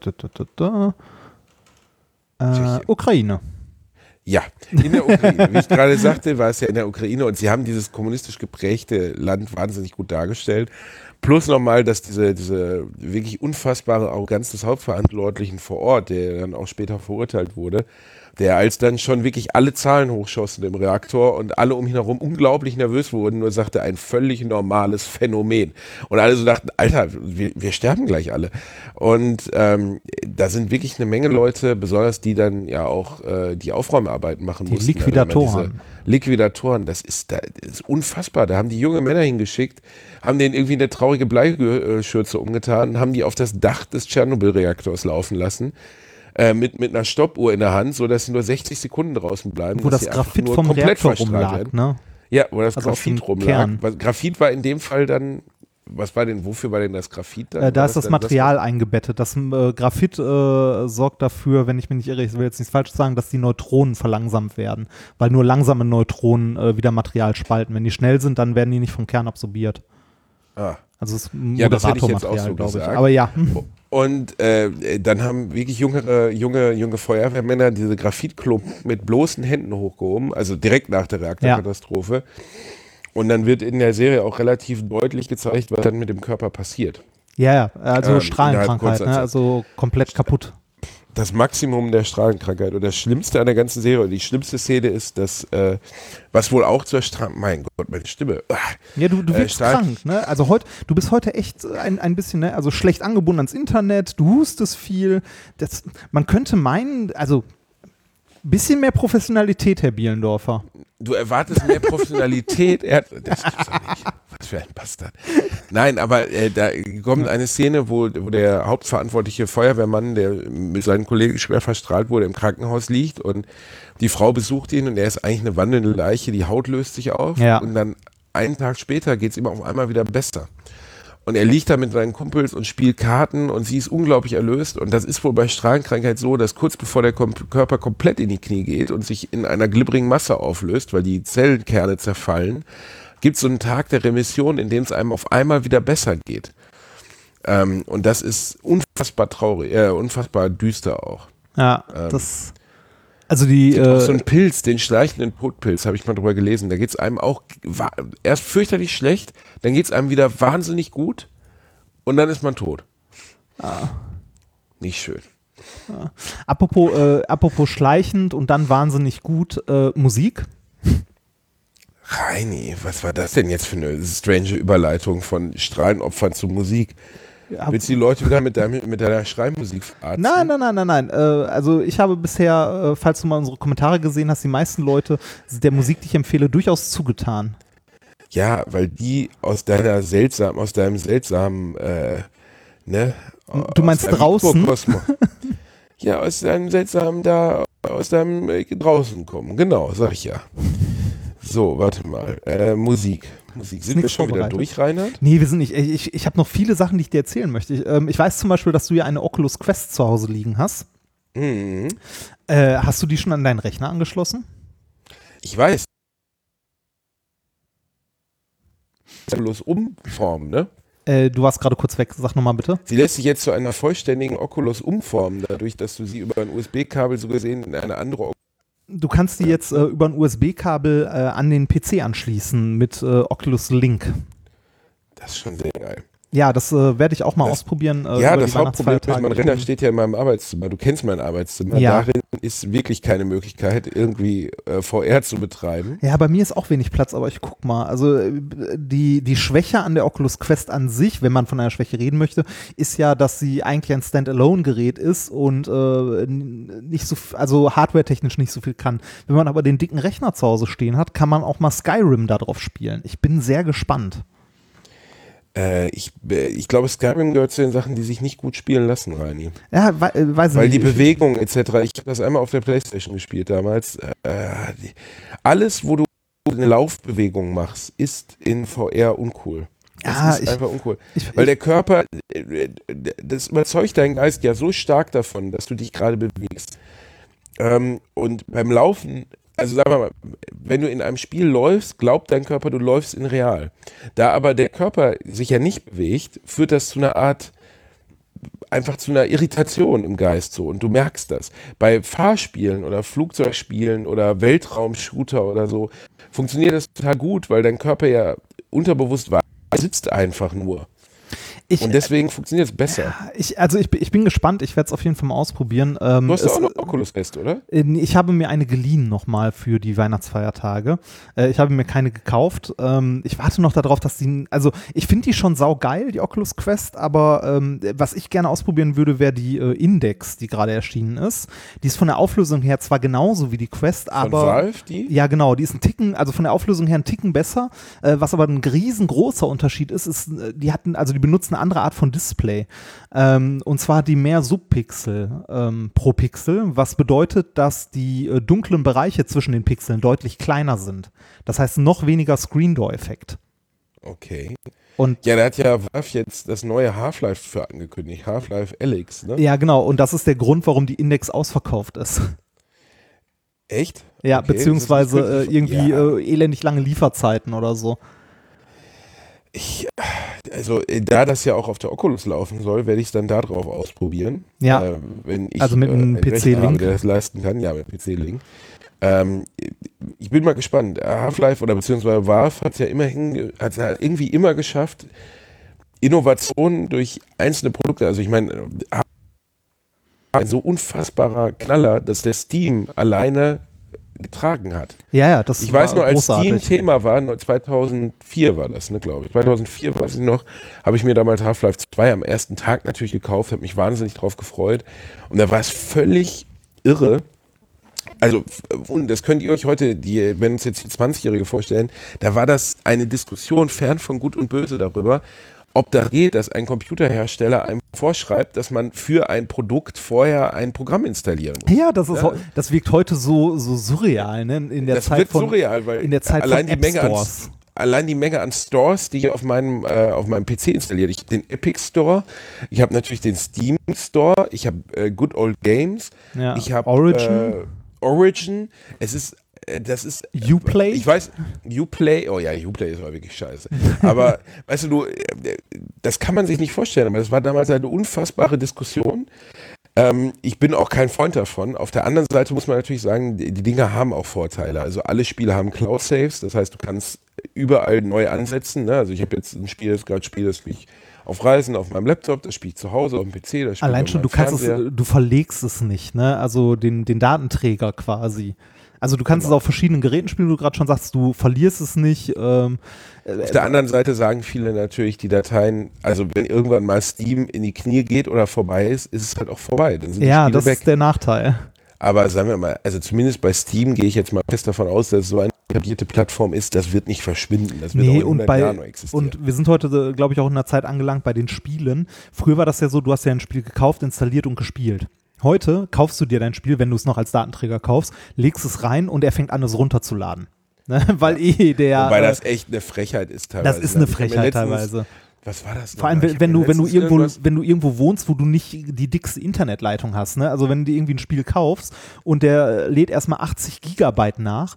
Ukraine. Ja, in der Ukraine. Wie ich gerade sagte, war es ja in der Ukraine und sie haben dieses kommunistisch geprägte Land wahnsinnig gut dargestellt. Plus nochmal, dass diese wirklich unfassbare Arroganz des Hauptverantwortlichen vor Ort, der dann auch später verurteilt wurde, der als dann schon wirklich alle Zahlen hochschossen im Reaktor und alle um ihn herum unglaublich nervös wurden, nur sagte, ein völlig normales Phänomen. Und alle so dachten, Alter, wir sterben gleich alle. Und da sind wirklich eine Menge Leute, besonders die dann ja auch die Aufräumarbeiten machen mussten. Die Liquidatoren. Liquidatoren, das ist unfassbar. Da haben die junge Männer hingeschickt, haben denen irgendwie eine traurige Bleischürze umgetan, haben die auf das Dach des Tschernobyl-Reaktors laufen lassen. Mit einer Stoppuhr in der Hand, sodass sie nur 60 Sekunden draußen bleiben. Wo das Graphit vom Reaktor rumlag, ne? Ja, wo das also Graphit rumlag. Graphit war in dem Fall dann, wofür war denn das Graphit dann? Da ist das Material eingebettet. Das Graphit sorgt dafür, wenn ich mich nicht irre, ich will jetzt nichts Falsches sagen, dass die Neutronen verlangsamt werden, weil nur langsame Neutronen wieder Material spalten. Wenn die schnell sind, dann werden die nicht vom Kern absorbiert. Ah. Also das ist das hätte ich jetzt auch so glaube ich. gesagt. Aber ja. Und dann haben wirklich junge Feuerwehrmänner diese Graphitklumpen mit bloßen Händen hochgehoben, also direkt nach der Reaktorkatastrophe. Ja. Und dann wird in der Serie auch relativ deutlich gezeigt, was dann mit dem Körper passiert. Ja, also Strahlenkrankheit, ne? Also komplett kaputt. Das Maximum der Strahlenkrankheit und das Schlimmste an der ganzen Serie und die schlimmste Szene ist, dass was wohl auch zur mein Gott, meine Stimme. Ja, du wirkst krank, ne? Also du bist heute echt ein bisschen, ne? Also schlecht angebunden ans Internet, du hustest viel. Man könnte meinen, also Bisschen mehr Professionalität, Herr Bielendorfer. Du erwartest mehr Professionalität. Das gibt's doch nicht. Was für ein Bastard. Nein, aber da kommt eine Szene, wo der hauptverantwortliche Feuerwehrmann, der mit seinen Kollegen schwer verstrahlt wurde, im Krankenhaus liegt und die Frau besucht ihn und er ist eigentlich eine wandelnde Leiche, die Haut löst sich auf und dann einen Tag später geht es ihm auf einmal wieder besser. Und er liegt da mit seinen Kumpels und spielt Karten und sie ist unglaublich erlöst. Und das ist wohl bei Strahlenkrankheit so, dass kurz bevor der Körper komplett in die Knie geht und sich in einer glibberigen Masse auflöst, weil die Zellenkerne zerfallen, gibt es so einen Tag der Remission, in dem es einem auf einmal wieder besser geht. Und das ist unfassbar traurig, unfassbar düster auch. Ja, also die auch so ein Pilz, den schleichenden Todpilz, habe ich mal drüber gelesen. Da geht es einem auch erst fürchterlich schlecht, dann geht es einem wieder wahnsinnig gut und dann ist man tot. Nicht schön. Ja. Apropos schleichend und dann wahnsinnig gut, Musik. Reini, was war das denn jetzt für eine strange Überleitung von Strahlenopfern zu Musik? Willst du die Leute wieder mit deiner Schreibmusik verarzten? Nein. Also ich habe bisher, falls du mal unsere Kommentare gesehen hast, die meisten Leute der Musik, die ich empfehle, durchaus zugetan. Ja, weil die aus deinem seltsamen, Du meinst draußen? Ja, aus deinem seltsamen aus deinem draußen kommen. Genau, sag ich ja. So, warte mal. Musik. Sind wir schon wieder durch, Reinhard? Nee, wir sind nicht. Ich habe noch viele Sachen, die ich dir erzählen möchte. Ich weiß zum Beispiel, dass du ja eine Oculus Quest zu Hause liegen hast. Mhm. Hast du die schon an deinen Rechner angeschlossen? Ich weiß. Oculus umformen, ne? Du warst gerade kurz weg. Sag nochmal bitte. Sie lässt sich jetzt zu einer vollständigen Oculus umformen, dadurch, dass du sie über ein USB-Kabel so gesehen in eine andere Du kannst die jetzt über ein USB-Kabel an den PC anschließen mit Oculus Link. Das ist schon sehr geil. Ja, das werde ich auch mal ausprobieren. Ja, das Hauptproblem ist, mein Rechner steht ja in meinem Arbeitszimmer. Du kennst mein Arbeitszimmer. Ja. Darin ist wirklich keine Möglichkeit, irgendwie VR zu betreiben. Ja, bei mir ist auch wenig Platz, aber ich guck mal. Also die Schwäche an der Oculus Quest an sich, wenn man von einer Schwäche reden möchte, ist ja, dass sie eigentlich ein Standalone-Gerät ist und nicht so, also hardware-technisch nicht so viel kann. Wenn man aber den dicken Rechner zu Hause stehen hat, kann man auch mal Skyrim da drauf spielen. Ich bin sehr gespannt. Ich glaube, Skyrim gehört zu den Sachen, die sich nicht gut spielen lassen, Reini. Ja, weiß ich nicht. Weil die Bewegung etc., ich habe das einmal auf der Playstation gespielt damals, alles, wo du eine Laufbewegung machst, ist in VR uncool. Das ist einfach uncool. Weil der Körper, das überzeugt deinen Geist ja so stark davon, dass du dich gerade bewegst. Und beim Laufen, also sagen wir mal, wenn du in einem Spiel läufst, glaubt dein Körper, du läufst in real. Da aber der Körper sich ja nicht bewegt, führt das zu einer Art, einfach zu einer Irritation im Geist so und du merkst das. Bei Fahrspielen oder Flugzeugspielen oder Weltraumshooter oder so funktioniert das total gut, weil dein Körper ja unterbewusst weiß, er sitzt einfach nur. Und deswegen funktioniert es besser. Ich bin gespannt, ich werde es auf jeden Fall mal ausprobieren. Du hast ja auch noch Oculus Quest, oder? Ich habe mir eine geliehen nochmal für die Weihnachtsfeiertage. Ich habe mir keine gekauft. Ich warte noch darauf, dass ich finde die schon saugeil, die Oculus Quest, aber was ich gerne ausprobieren würde, wäre die Index, die gerade erschienen ist. Die ist von der Auflösung her zwar genauso wie die Quest, aber... Von Valve, die? Ja, genau, die ist ein Ticken, also von der Auflösung her ein Ticken besser. Was aber ein riesengroßer Unterschied ist, die benutzen eine andere Art von Display. Und zwar die mehr Subpixel pro Pixel, was bedeutet, dass die dunklen Bereiche zwischen den Pixeln deutlich kleiner sind. Das heißt, noch weniger Screen Door-Effekt. Okay. Und ja, da hat ja Valve jetzt das neue Half-Life für angekündigt, Half-Life Alyx, ne? Ja, genau. Und das ist der Grund, warum die Index ausverkauft ist. Echt? Ja, okay, beziehungsweise elendig lange Lieferzeiten oder so. Da das ja auch auf der Oculus laufen soll, werde ich es dann da drauf ausprobieren. Ja, wenn ich, also mit einem PC-Link. Der das leisten kann, ja, mit PC-Link. Ich bin mal gespannt. Half-Life oder beziehungsweise Valve hat es ja irgendwie immer geschafft, Innovationen durch einzelne Produkte, also ich meine, ein so unfassbarer Knaller, dass der Steam alleine getragen hat. Ja, das ich weiß nur, als großartig. Steam Thema war, 2004 war das, ne, glaube ich. 2004, weiß ich noch, habe ich mir damals Half-Life 2 am ersten Tag natürlich gekauft, habe mich wahnsinnig drauf gefreut. Und da war es völlig irre, also, und das könnt ihr euch heute, wenn uns jetzt die 20-Jährige vorstellen, da war das eine Diskussion fern von Gut und Böse darüber, ob da geht, dass ein Computerhersteller einem vorschreibt, dass man für ein Produkt vorher ein Programm installieren muss. Ja, das wirkt heute so surreal, ne? In der Das Zeit wird von, surreal, weil in der Zeit allein von die Menge App-Stores. Allein die Menge an Stores, die ich auf meinem PC installiert. Ich habe den Epic Store, ich habe natürlich den Steam Store, ich habe Good Old Games, Ja. ich habe Origin. Das ist Uplay? Ich weiß, Uplay, oh ja, Uplay ist aber wirklich scheiße. Aber weißt du, das kann man sich nicht vorstellen, aber das war damals eine unfassbare Diskussion. Ich bin auch kein Freund davon. Auf der anderen Seite muss man natürlich sagen, die Dinge haben auch Vorteile. Also alle Spiele haben Cloud-Saves, das heißt, du kannst überall neu ansetzen. Ne? Also ich habe jetzt ein Spiel, das gerade spiele, das spiele ich auf Reisen, auf meinem Laptop, das spiele ich zu Hause, auf dem PC, das spiele Allein ich schon, du verlegst es nicht, ne? Also den Datenträger quasi. Also du kannst es auf verschiedenen Geräten spielen, wie du gerade schon sagst, du verlierst es nicht. Auf der anderen Seite sagen viele natürlich, die Dateien, also wenn irgendwann mal Steam in die Knie geht oder vorbei ist, ist es halt auch vorbei. Dann sind die ja, Spiele das weg. ist der Nachteil. Aber sagen wir mal, also zumindest bei Steam gehe ich jetzt mal fest davon aus, dass es so eine etablierte Plattform ist, das wird nicht verschwinden. Das wird auch in 100 Jahren noch existieren. Und wir sind heute, glaube ich, auch in einer Zeit angelangt bei den Spielen. Früher war das ja so, du hast ja ein Spiel gekauft, installiert und gespielt. Heute kaufst du dir dein Spiel, wenn du es noch als Datenträger kaufst, legst es rein und er fängt an, es runterzuladen. Ne? Weil Wobei das echt eine Frechheit ist teilweise. Das ist eine Frechheit teilweise. Was war das? Vor allem, wenn du irgendwo wohnst, wo du nicht die dickste Internetleitung hast, ne? Also wenn du irgendwie ein Spiel kaufst und der lädt erstmal 80 Gigabyte nach,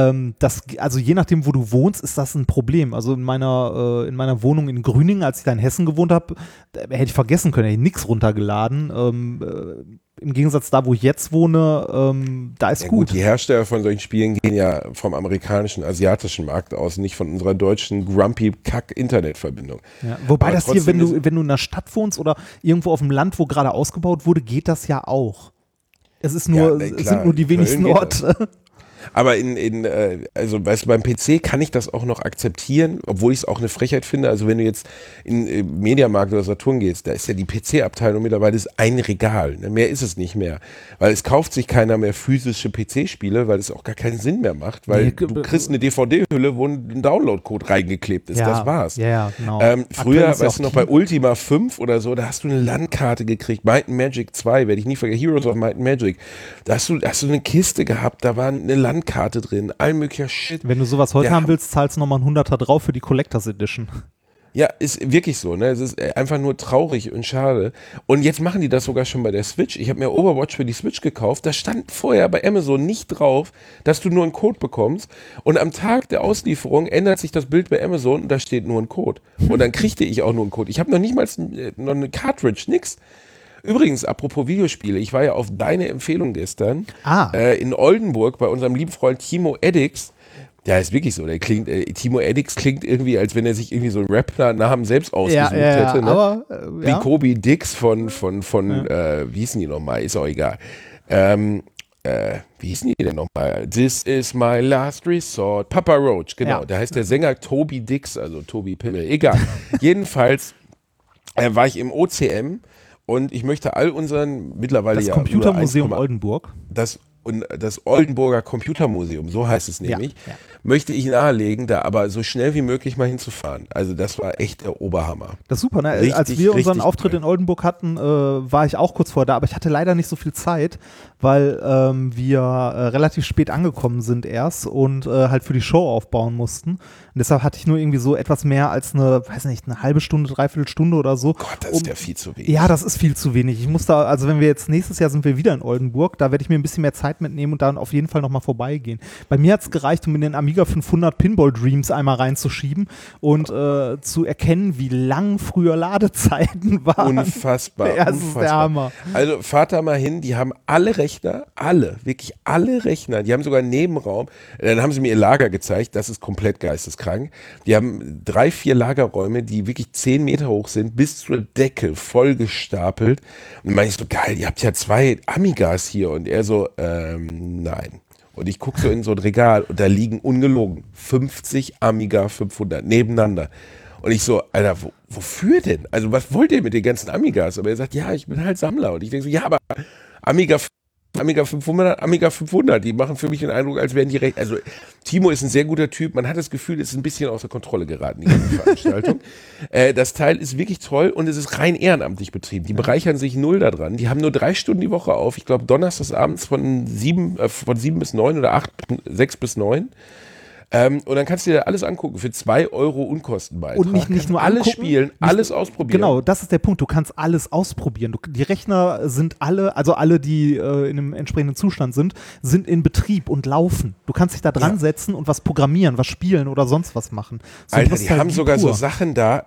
also je nachdem, wo du wohnst, ist das ein Problem. Also in meiner Wohnung in Grüningen, als ich da in Hessen gewohnt habe, hätte ich vergessen können, hätte ich nichts runtergeladen. Im Gegensatz da, wo ich jetzt wohne, da ist gut. Die Hersteller von solchen Spielen gehen ja vom amerikanischen, asiatischen Markt aus, nicht von unserer deutschen Grumpy-Kack-Internetverbindung. Ja, wobei das hier, wenn du in einer Stadt wohnst oder irgendwo auf dem Land, wo gerade ausgebaut wurde, geht das ja auch. Es sind nur die wenigsten Orte. Aber also weißt du, beim PC kann ich das auch noch akzeptieren, obwohl ich es auch eine Frechheit finde. Also wenn du jetzt in Mediamarkt oder Saturn gehst, da ist ja die PC-Abteilung mittlerweile ist ein Regal. Ne? Mehr ist es nicht mehr. Weil es kauft sich keiner mehr physische PC-Spiele, weil es auch gar keinen Sinn mehr macht. Weil du kriegst eine DVD-Hülle, wo ein Download-Code reingeklebt ist. Das war's. Ja, genau. Früher, weißt du noch, bei Ultima 5 oder so, da hast du eine Landkarte gekriegt. Might and Magic 2, werde ich nie vergessen. Heroes of Might and Magic. Da hast du eine Kiste gehabt, da war eine Landkarte drin, all möglicher Shit. Wenn du sowas heute haben willst, zahlst du nochmal 100er drauf für die Collectors Edition. Ja, ist wirklich so, ne? Es ist einfach nur traurig und schade. Und jetzt machen die das sogar schon bei der Switch. Ich habe mir Overwatch für die Switch gekauft. Da stand vorher bei Amazon nicht drauf, dass du nur einen Code bekommst. Und am Tag der Auslieferung ändert sich das Bild bei Amazon und da steht nur ein Code. Und dann kriegte ich auch nur einen Code. Ich habe noch nicht mal noch eine Cartridge, nix. Übrigens, apropos Videospiele, ich war ja auf deine Empfehlung gestern in Oldenburg bei unserem lieben Freund Timo Eddix. Der ist wirklich so, Timo Eddix klingt irgendwie, als wenn er sich irgendwie so einen Rapper-Namen selbst ausgesucht hätte. Ne? Aber, wie Kobe Dix von wie hießen die nochmal, ist auch egal. Wie hießen die denn nochmal? This is my last resort. Papa Roach, genau. Da heißt der Sänger Toby Dix, also Toby Pimmel, egal. Jedenfalls war ich im OCM und ich möchte all unseren mittlerweile das Computermuseum Oldenburg. Das Oldenburger Computermuseum, so heißt es nämlich, möchte ich nahelegen, da aber so schnell wie möglich mal hinzufahren. Also das war echt der Oberhammer. Das ist super, ne? Als wir unseren Auftritt in Oldenburg hatten, war ich auch kurz vorher da, aber ich hatte leider nicht so viel Zeit, weil wir relativ spät angekommen sind erst und halt für die Show aufbauen mussten. Und deshalb hatte ich nur irgendwie so etwas mehr als eine halbe Stunde, dreiviertel Stunde oder so. Gott, das ist ja viel zu wenig. Ja, das ist viel zu wenig. Ich muss da, also wenn wir jetzt nächstes Jahr sind wir wieder in Oldenburg, da werde ich mir ein bisschen mehr Zeit mitnehmen und dann auf jeden Fall nochmal vorbeigehen. Bei mir hat es gereicht, um in den Amiga 500 Pinball Dreams einmal reinzuschieben und zu erkennen, wie lang früher Ladezeiten waren. Unfassbar. Ja, das ist der Hammer. Also fahrt da mal hin, die haben wirklich alle Rechner, die haben sogar einen Nebenraum, dann haben sie mir ihr Lager gezeigt, das ist komplett geisteskrank. Die haben 3, 4 Lagerräume, die wirklich 10 Meter hoch sind, bis zur Decke voll gestapelt. Und dann meine ich so, geil, ihr habt ja 2 Amigas hier. Und er so, nein. Und ich gucke so in so ein Regal und da liegen ungelogen 50 Amiga 500 nebeneinander. Und ich so, Alter, wofür denn? Also was wollt ihr mit den ganzen Amigas? Aber er sagt, ja, ich bin halt Sammler. Und ich denke so, ja, aber Amiga Amiga 500, die machen für mich den Eindruck, als wären die recht. Also Timo ist ein sehr guter Typ, man hat das Gefühl, es ist ein bisschen außer Kontrolle geraten, die ganze Veranstaltung. Das Teil ist wirklich toll und es ist rein ehrenamtlich betrieben. Die bereichern sich null daran. Die haben nur 3 Stunden die Woche auf. Ich glaube, donnerstags abends von 7 bis 9 oder 6 bis 9. Und dann kannst du dir alles angucken für 2 Euro Unkostenbeitrag. Und nicht nur alles angucken, spielen, alles ausprobieren. Genau, das ist der Punkt. Du kannst alles ausprobieren. Die Rechner sind alle, also alle, die in einem entsprechenden Zustand sind in Betrieb und laufen. Du kannst dich da dran setzen und was programmieren, was spielen oder sonst was machen. So Alter, die haben sogar so Sachen da,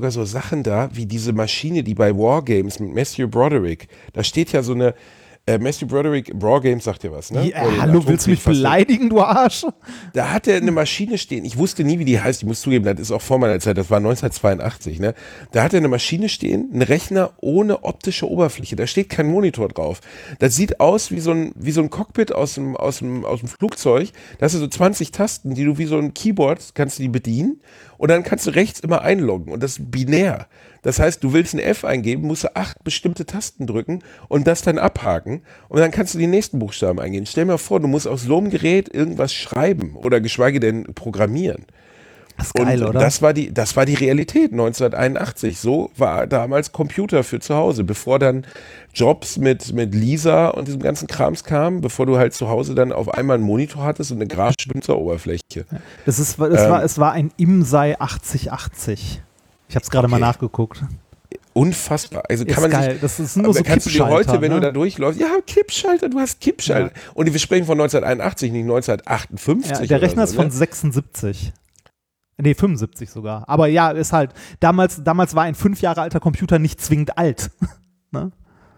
wie diese Maschine, die bei Wargames mit Matthew Broderick, da steht ja so eine Matthew Broderick, Wargames sagt dir was, ne? Ja, hallo, willst du mich beleidigen, du Arsch? Da hat er eine Maschine stehen, ich wusste nie, wie die heißt, ich muss zugeben, das ist auch vor meiner Zeit, das war 1982, ne? Da hat er eine Maschine stehen, einen Rechner ohne optische Oberfläche, da steht kein Monitor drauf. Das sieht aus wie so ein Cockpit aus dem Flugzeug, da hast du so 20 Tasten, die du wie so ein Keyboard, kannst du die bedienen und dann kannst du rechts immer einloggen und das ist binär. Das heißt, du willst ein F eingeben, musst du 8 bestimmte Tasten drücken und das dann abhaken und dann kannst du die nächsten Buchstaben eingeben. Stell dir mal vor, du musst auf so einem Gerät irgendwas schreiben oder geschweige denn programmieren. Das ist geil, und oder? Das war die Realität 1981. So war damals Computer für zu Hause, bevor dann Jobs mit Lisa und diesem ganzen Krams kamen, bevor du halt zu Hause dann auf einmal einen Monitor hattest und eine Grafische-Benutzeroberfläche. Es war ein IMSEI 8080. Ich habe es gerade mal nachgeguckt. Unfassbar. Also kann man geil. sich, das ist nur so kannst du dir heute, wenn ne? du da durchläufst, ja, Kippschalter, du hast Kippschalter. Ja. Und wir sprechen von 1981, nicht 1958. Ja, der Rechner ist von 76. Nee, 75 sogar. Aber ja, ist halt, damals war ein 5 Jahre alter Computer nicht zwingend alt. Ne?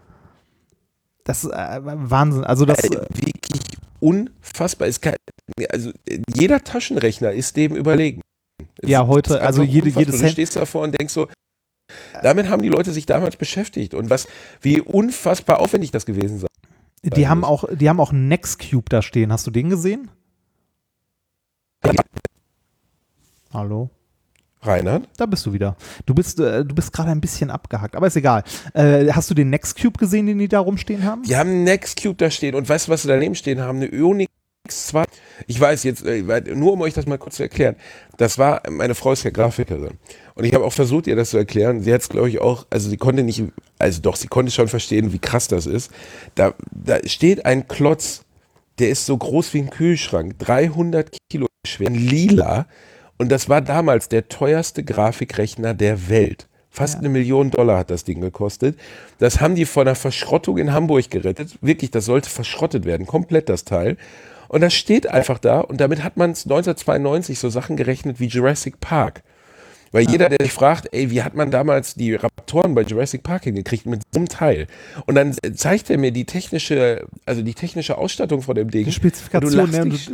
Das ist Wahnsinn. Also das wirklich unfassbar. Also jeder Taschenrechner ist dem überlegen. Ja, heute, also jedes Du stehst davor und denkst so, damit haben die Leute sich damals beschäftigt und wie unfassbar aufwendig das gewesen sei. Die haben auch einen Nextcube da stehen. Hast du den gesehen? Hallo? Reinhard? Da bist du wieder. Du bist gerade ein bisschen abgehackt, aber ist egal. Hast du den Nextcube gesehen, den die da rumstehen haben? Die haben einen Nextcube da stehen und weißt du, was sie daneben stehen haben? Eine Ionix 2. Ich weiß jetzt, nur um euch das mal kurz zu erklären, meine Frau ist ja Grafikerin und ich habe auch versucht, ihr das zu erklären. Sie hat es, glaube ich, auch, also sie konnte schon verstehen, wie krass das ist. Da steht ein Klotz, der ist so groß wie ein Kühlschrank, 300 Kilo schwer, lila, und das war damals der teuerste Grafikrechner der Welt. Fast $1 Million hat das Ding gekostet. Das haben die von einer Verschrottung in Hamburg gerettet. Wirklich, das sollte verschrottet werden, komplett das Teil. Und das steht einfach da und damit hat man 1992 so Sachen gerechnet wie Jurassic Park. Weil jeder, der sich fragt, wie hat man damals die Raptoren bei Jurassic Park hingekriegt mit so einem Teil? Und dann zeigt er mir die technische Ausstattung von dem Ding. Die Spezifikation,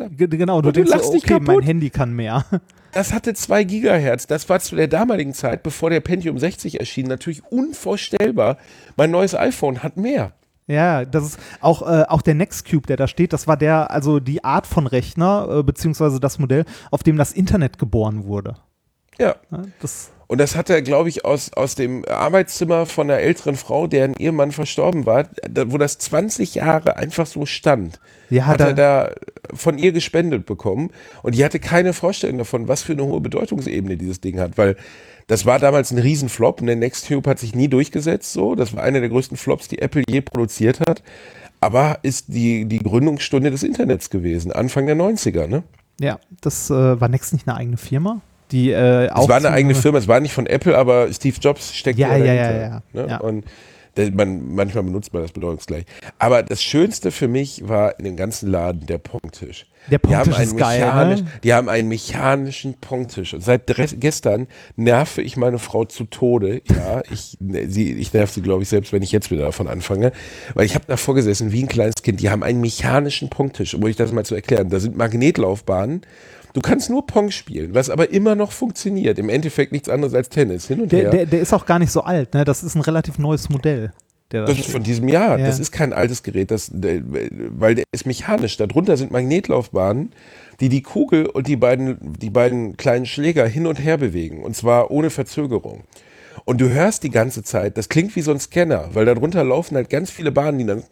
du denkst so, okay, mein Handy kann mehr. Das hatte 2 Gigahertz. Das war zu der damaligen Zeit, bevor der Pentium 60 erschien, natürlich unvorstellbar. Mein neues iPhone hat mehr. Ja, das ist auch der Nextcube, der da steht, das war die Art von Rechner, beziehungsweise das Modell, auf dem das Internet geboren wurde. Ja. Und das hat er, glaube ich, aus dem Arbeitszimmer von einer älteren Frau, deren Ehemann verstorben war, wo das 20 Jahre einfach so stand, hat er da von ihr gespendet bekommen. Und die hatte keine Vorstellung davon, was für eine hohe Bedeutungsebene dieses Ding hat, weil das war damals ein Riesenflop und der Nextcube hat sich nie durchgesetzt. So. Das war einer der größten Flops, die Apple je produziert hat. Aber ist die Gründungsstunde des Internets gewesen, Anfang der 90er, ne? Ja, das war Next nicht eine eigene Firma? Es war eine eigene Firma, es war nicht von Apple, aber Steve Jobs steckt dahinter. Ja. Ne? Und manchmal benutzt man das bedeutungsgleich. Aber das Schönste für mich war in dem ganzen Laden der Pongtisch. Der Pongtisch ist geil, ne? Die haben einen mechanischen Pongtisch. Und seit gestern nerve ich meine Frau zu Tode. Ja, ich nerv sie, glaube ich, selbst, wenn ich jetzt wieder davon anfange. Weil ich habe davor gesessen wie ein kleines Kind. Die haben einen mechanischen Pongtisch. Um euch das mal zu erklären. Da sind Magnetlaufbahnen. Du kannst nur Pong spielen, was aber immer noch funktioniert. Im Endeffekt nichts anderes als Tennis. Hin und her. Der ist auch gar nicht so alt, ne? Das ist ein relativ neues Modell. Das ist von diesem Jahr. Ja. Das ist kein altes Gerät, weil der ist mechanisch. Darunter sind Magnetlaufbahnen, die Kugel und die beiden kleinen Schläger hin und her bewegen. Und zwar ohne Verzögerung. Und du hörst die ganze Zeit, das klingt wie so ein Scanner, weil darunter laufen halt ganz viele Bahnen, die dann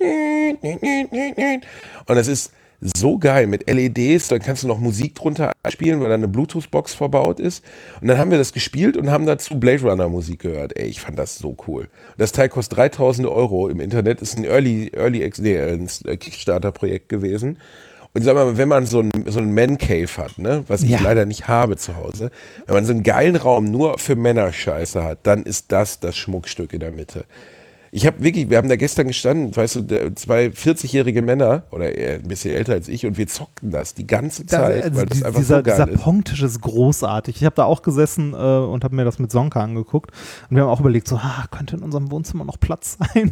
und das ist so geil mit LEDs, dann kannst du noch Musik drunter spielen, weil da eine Bluetooth-Box verbaut ist. Und dann haben wir das gespielt und haben dazu Blade Runner Musik gehört. Ey, ich fand das so cool. Das Teil kostet 3.000 € im Internet, ist ein ein Kickstarter-Projekt gewesen. Und sag mal, wenn man so ein Man-Cave hat, ne, was ich leider nicht habe zu Hause, wenn man so einen geilen Raum nur für Männerscheiße hat, dann ist das Schmuckstück in der Mitte. Wir haben da gestern gestanden, weißt du, 2 40-jährige Männer, oder ein bisschen älter als ich, und wir zockten das die ganze Zeit, weil das einfach so geil ist. Dieser Pong-Tisch ist großartig. Ich habe da auch gesessen und habe mir das mit Sonka angeguckt. Und wir haben auch überlegt, so, könnte in unserem Wohnzimmer noch Platz sein?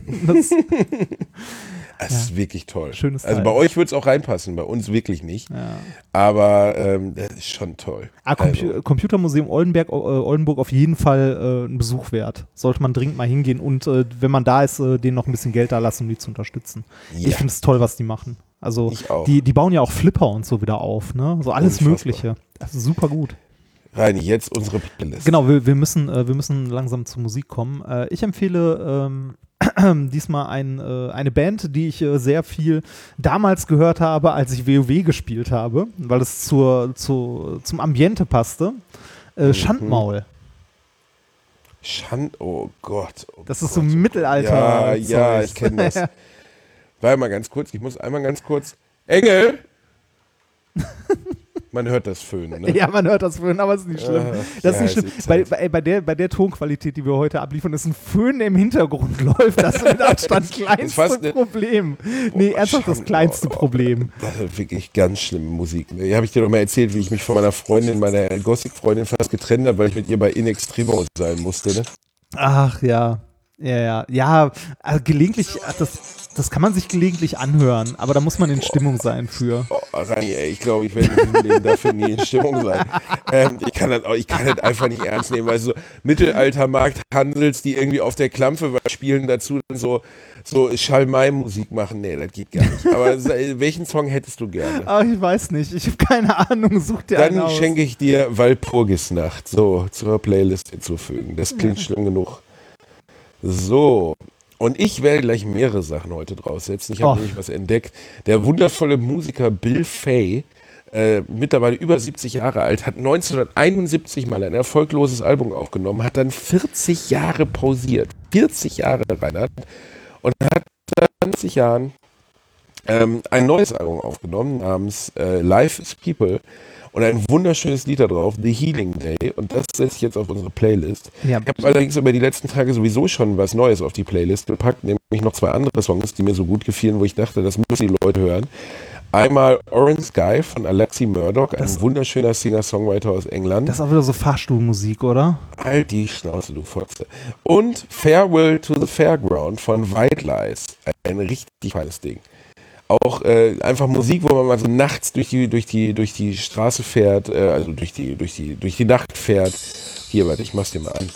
Das ist wirklich toll. Schönes also Teil. bei euch würde es auch reinpassen, bei uns wirklich nicht. Ja. Aber das ist schon toll. Computermuseum Oldenburg auf jeden Fall ein Besuch wert. Sollte man dringend mal hingehen und wenn man da ist, denen noch ein bisschen Geld da lassen, um die zu unterstützen. Ja. Ich finde es toll, was die machen. Also die bauen ja auch Flipper und so wieder auf, ne? So alles Unfassbar. Mögliche. Das ist super gut. Reini, jetzt unsere Playlist. Genau, wir müssen langsam zur Musik kommen. Ich empfehle diesmal eine Band, die ich sehr viel damals gehört habe, als ich WoW gespielt habe, weil es zum Ambiente passte. Schandmaul. Oh Gott. Das ist so Mittelalter. Ja, ich kenne das. Warte mal ganz kurz, ich muss einmal ganz kurz. Engel! Man hört das Föhnen, ne? Ja, man hört das Föhnen, aber es ist nicht schlimm. Das ist nicht schlimm. Bei der Tonqualität, die wir heute abliefern, ist ein Föhnen im Hintergrund läuft. Das ist mit Abstand das kleinste Problem. Nee, ernsthaft das kleinste Problem. Das ist wirklich ganz schlimme Musik. Hier habe ich dir doch mal erzählt, wie ich mich von meiner Gothic-Freundin fast getrennt habe, weil ich mit ihr bei In Extremo sein musste, ne? Ach ja. Ja, also gelegentlich, das kann man sich gelegentlich anhören, aber da muss man in Stimmung sein für. Rani, ich glaube, ich werde in diesem Leben dafür nie in Stimmung sein. Ich kann das einfach nicht ernst nehmen, weil so Mittelaltermarkt Hansels, die irgendwie auf der Klampfe spielen, dazu dann so Schalmei-Musik machen. Nee, das geht gar nicht. Aber welchen Song hättest du gerne? Ach, ich weiß nicht. Ich habe keine Ahnung. Such dir einen aus. Dann schenke ich dir Walpurgisnacht zur Playlist hinzufügen. Das klingt schlimm genug. So, und ich werde gleich mehrere Sachen heute draufsetzen. Ich habe nämlich was entdeckt. Der wundervolle Musiker Bill Fay, mittlerweile über 70 Jahre alt, hat 1971 mal ein erfolgloses Album aufgenommen, hat dann 40 Jahre pausiert. 40 Jahre, Reinhard. Und hat seit 20 Jahren ein neues Album aufgenommen namens Life is People. Und ein wunderschönes Lied da drauf, The Healing Day. Und das setze ich jetzt auf unsere Playlist. Ja. Ich habe allerdings über die letzten Tage sowieso schon was Neues auf die Playlist gepackt, nämlich noch 2 andere Songs, die mir so gut gefielen, wo ich dachte, das müssen die Leute hören. Einmal Orange Sky von Alexi Murdoch, ein wunderschöner Singer-Songwriter aus England. Das ist auch wieder so Fahrstuhlmusik, oder? Halt die Schnauze, du Fotze. Und Farewell to the Fairground von White Lies. Ein richtig feines Ding. Auch einfach Musik, wo man mal so nachts durch die Straße fährt, also durch die Nacht fährt. Hier, warte, ich mach's dir mal an.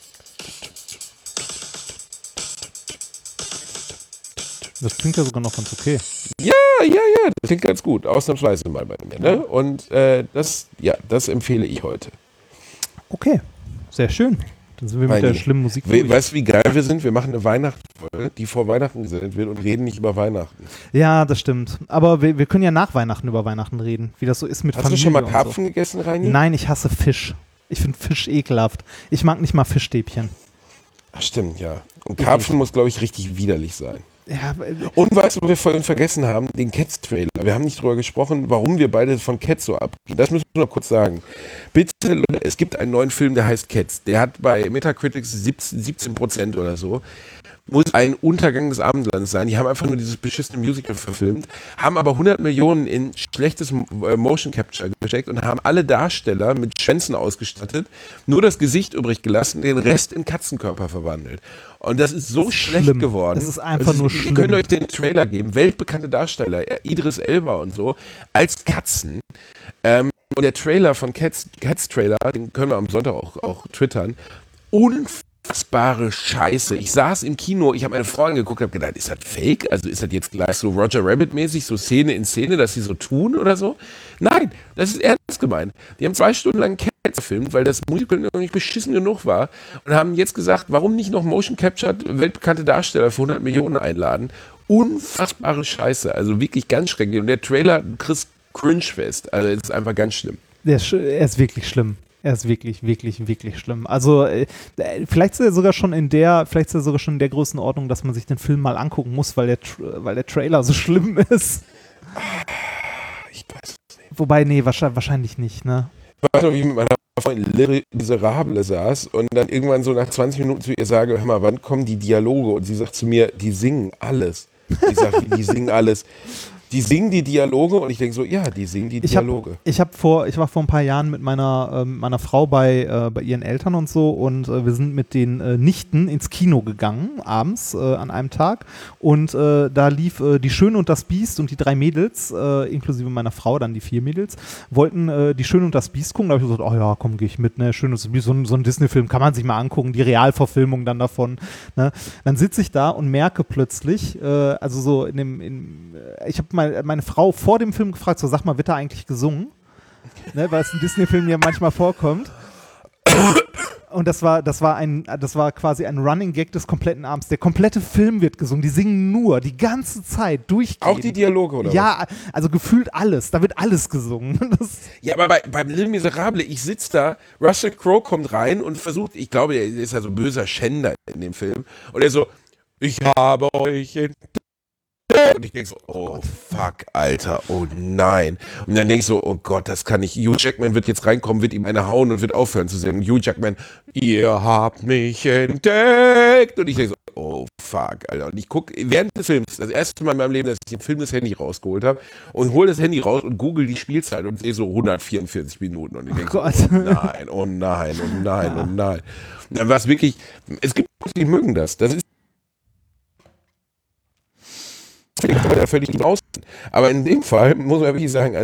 Das klingt ja sogar noch ganz okay. Ja, das klingt ganz gut. Ausnahmsweise mal bei mir, ne? Und das empfehle ich heute. Okay, sehr schön. Dann sind wir mit der schlimmen Musik durch. Weißt du, wie geil wir sind? Wir machen eine Weihnachtsfolge, die vor Weihnachten gesendet wird und reden nicht über Weihnachten. Ja, das stimmt. Aber wir können ja nach Weihnachten über Weihnachten reden, wie das so ist mit Familie. Hast du schon mal Karpfen gegessen, Reini? Nein, ich hasse Fisch. Ich finde Fisch ekelhaft. Ich mag nicht mal Fischstäbchen. Ach, stimmt, ja. Und Karpfen muss, glaube ich, richtig widerlich sein. Ja, und weißt du, wo wir vorhin vergessen haben? Den Cats-Trailer. Wir haben nicht drüber gesprochen, warum wir beide von Cats so abgehen. Das müssen wir noch kurz sagen. Bitte, Leute, es gibt einen neuen Film, der heißt Cats. Der hat bei Metacritic 17% oder so. Muss ein Untergang des Abendlandes sein. Die haben einfach nur dieses beschissene Musical verfilmt, haben aber 100 Millionen in schlechtes Motion Capture gesteckt und haben alle Darsteller mit Schwänzen ausgestattet, nur das Gesicht übrig gelassen, den Rest in Katzenkörper verwandelt. Und das ist so schlecht geworden. Das ist einfach nur schlimm. Ihr könnt euch den Trailer geben. Weltbekannte Darsteller, Idris Elba und so, als Katzen. Und der Trailer von Cats Trailer, den können wir am Sonntag auch twittern. Unfassbare Scheiße. Ich saß im Kino, ich habe meine Frau angeguckt, habe gedacht, ist das fake? Also ist das jetzt gleich so Roger Rabbit-mäßig, so Szene in Szene, dass sie so tun oder so? Nein, das ist ernst gemeint. Die haben 2 Stunden lang Cats gefilmt, weil das Musical noch nicht beschissen genug war und haben jetzt gesagt, warum nicht noch Motion Captured weltbekannte Darsteller für 100 Millionen einladen? Unfassbare Scheiße, also wirklich ganz schrecklich. Und der Trailer kriegt Cringe-Fest, also es ist einfach ganz schlimm. Er ist wirklich schlimm. Er ist wirklich, wirklich, wirklich schlimm. Also vielleicht ist er sogar schon in der Größenordnung, dass man sich den Film mal angucken muss, weil der Trailer so schlimm ist. Ich weiß es nicht. Wobei, nee, wahrscheinlich nicht, ne? Ich weiß noch, wie ich mit meiner Freundin Les Miserables saß und dann irgendwann so nach 20 Minuten zu ihr sage, hör mal, wann kommen die Dialoge? Und sie sagt zu mir, die singen alles. Ich sage, die singen alles. Die singen die Dialoge und ich denke so, ja, die singen die Dialoge. Ich war vor ein paar Jahren mit meiner Frau bei ihren Eltern und so und wir sind mit den Nichten ins Kino gegangen, abends an einem Tag und da lief Die Schöne und das Biest und die 3 Mädels, inklusive meiner Frau, dann die 4 Mädels, wollten Die Schöne und das Biest gucken. Da habe ich gesagt, oh ja, komm, gehe ich mit, ne, Schön und das Biest, so ein Disney-Film kann man sich mal angucken, die Realverfilmung dann davon. Ne? Dann sitze ich da und merke plötzlich, also so ich habe meine Frau vor dem Film gefragt, so sag mal, wird da eigentlich gesungen? Ne, weil es in Disney-Filmen ja manchmal vorkommt. Und das war quasi ein Running Gag des kompletten Abends. Der komplette Film wird gesungen. Die singen nur die ganze Zeit durchgehend. Auch die Dialoge, oder ja, was? Also gefühlt alles. Da wird alles gesungen. Ja, aber beim Les Miserables, ich sitze da, Russell Crowe kommt rein und versucht, ich glaube, er ist ja so ein böser Schänder in dem Film. Und er so, ich habe euch entdeckt. Und ich denke so, oh fuck, Alter, oh nein. Und dann denke ich so, oh Gott, das kann nicht. Hugh Jackman wird jetzt reinkommen, wird ihm eine hauen und wird aufhören zu singen. Hugh Jackman, ihr habt mich entdeckt. Und ich denke so, oh fuck, Alter. Und ich gucke während des Films, das erste Mal in meinem Leben, dass ich im Film das Handy rausgeholt habe und hole das Handy raus und google die Spielzeit und sehe so 144 Minuten. Und ich denke so, oh nein, oh nein, oh nein, oh nein. Und dann war es wirklich, es gibt Leute, die mögen das. Das ist völlig raus. Aber in dem Fall muss man wirklich sagen,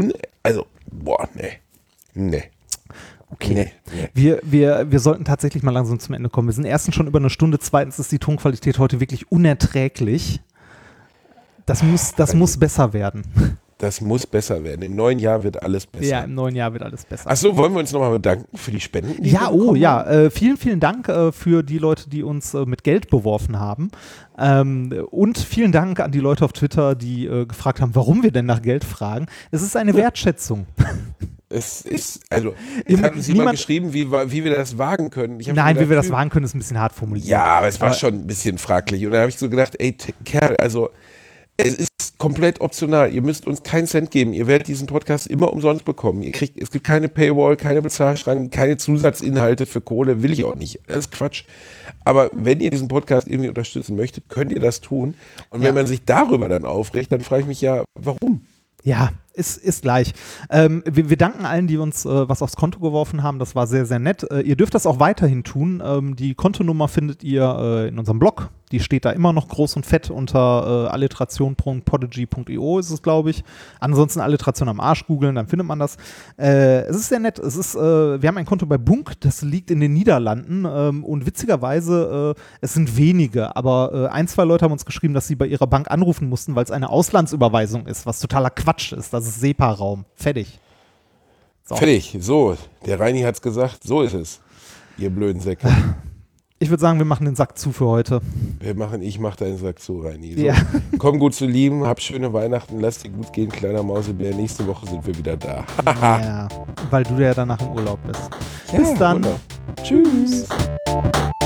nee. Okay. Nee. Wir sollten tatsächlich mal langsam zum Ende kommen. Wir sind erstens schon über eine Stunde, zweitens ist die Tonqualität heute wirklich unerträglich. Das muss besser werden. Das muss besser werden. Im neuen Jahr wird alles besser. Ja, im neuen Jahr wird alles besser. Achso, wollen wir uns nochmal bedanken für die Spenden? Vielen, vielen Dank für die Leute, die uns mit Geld beworfen haben. Und vielen Dank an die Leute auf Twitter, die gefragt haben, warum wir denn nach Geld fragen. Es ist eine Wertschätzung. Es ist, also, es hat uns jemand geschrieben, wie wir das wagen können. Nein, wie wir das wagen können, ist ein bisschen hart formuliert. Ja, aber es war schon ein bisschen fraglich. Und dann habe ich so gedacht, ey, Kerl, also, es ist komplett optional. Ihr müsst uns keinen Cent geben. Ihr werdet diesen Podcast immer umsonst bekommen. Es gibt keine Paywall, keine Bezahlschranken, keine Zusatzinhalte für Kohle. Will ich auch nicht. Das ist Quatsch. Aber wenn ihr diesen Podcast irgendwie unterstützen möchtet, könnt ihr das tun. Und wenn man sich darüber dann aufregt, dann frage ich mich ja, warum? Ja, ist gleich. Wir danken allen, die uns was aufs Konto geworfen haben. Das war sehr, sehr nett. Ihr dürft das auch weiterhin tun. Die Kontonummer findet ihr in unserem Blog. Die steht da immer noch groß und fett unter alliteration.podigy.io ist es, glaube ich. Ansonsten Alliteration am Arsch googeln, dann findet man das. Es ist sehr nett. Wir haben ein Konto bei Bunk, das liegt in den Niederlanden. Und witzigerweise, es sind wenige, aber 1, 2 Leute haben uns geschrieben, dass sie bei ihrer Bank anrufen mussten, weil es eine Auslandsüberweisung ist, was totaler Quatsch ist. Das ist SEPA-Raum. Fertig. So. Fertig. So, der Reini hat's gesagt. So ist es. Ihr blöden Säcke. Ich würde sagen, wir machen den Sack zu für heute. Ich mach deinen Sack zu, Reini. So, ja. Komm gut zu lieben, hab schöne Weihnachten, lass dir gut gehen, kleiner Mausebär. Nächste Woche sind wir wieder da. Ja, weil du ja danach im Urlaub bist. Bis dann. Tschüss.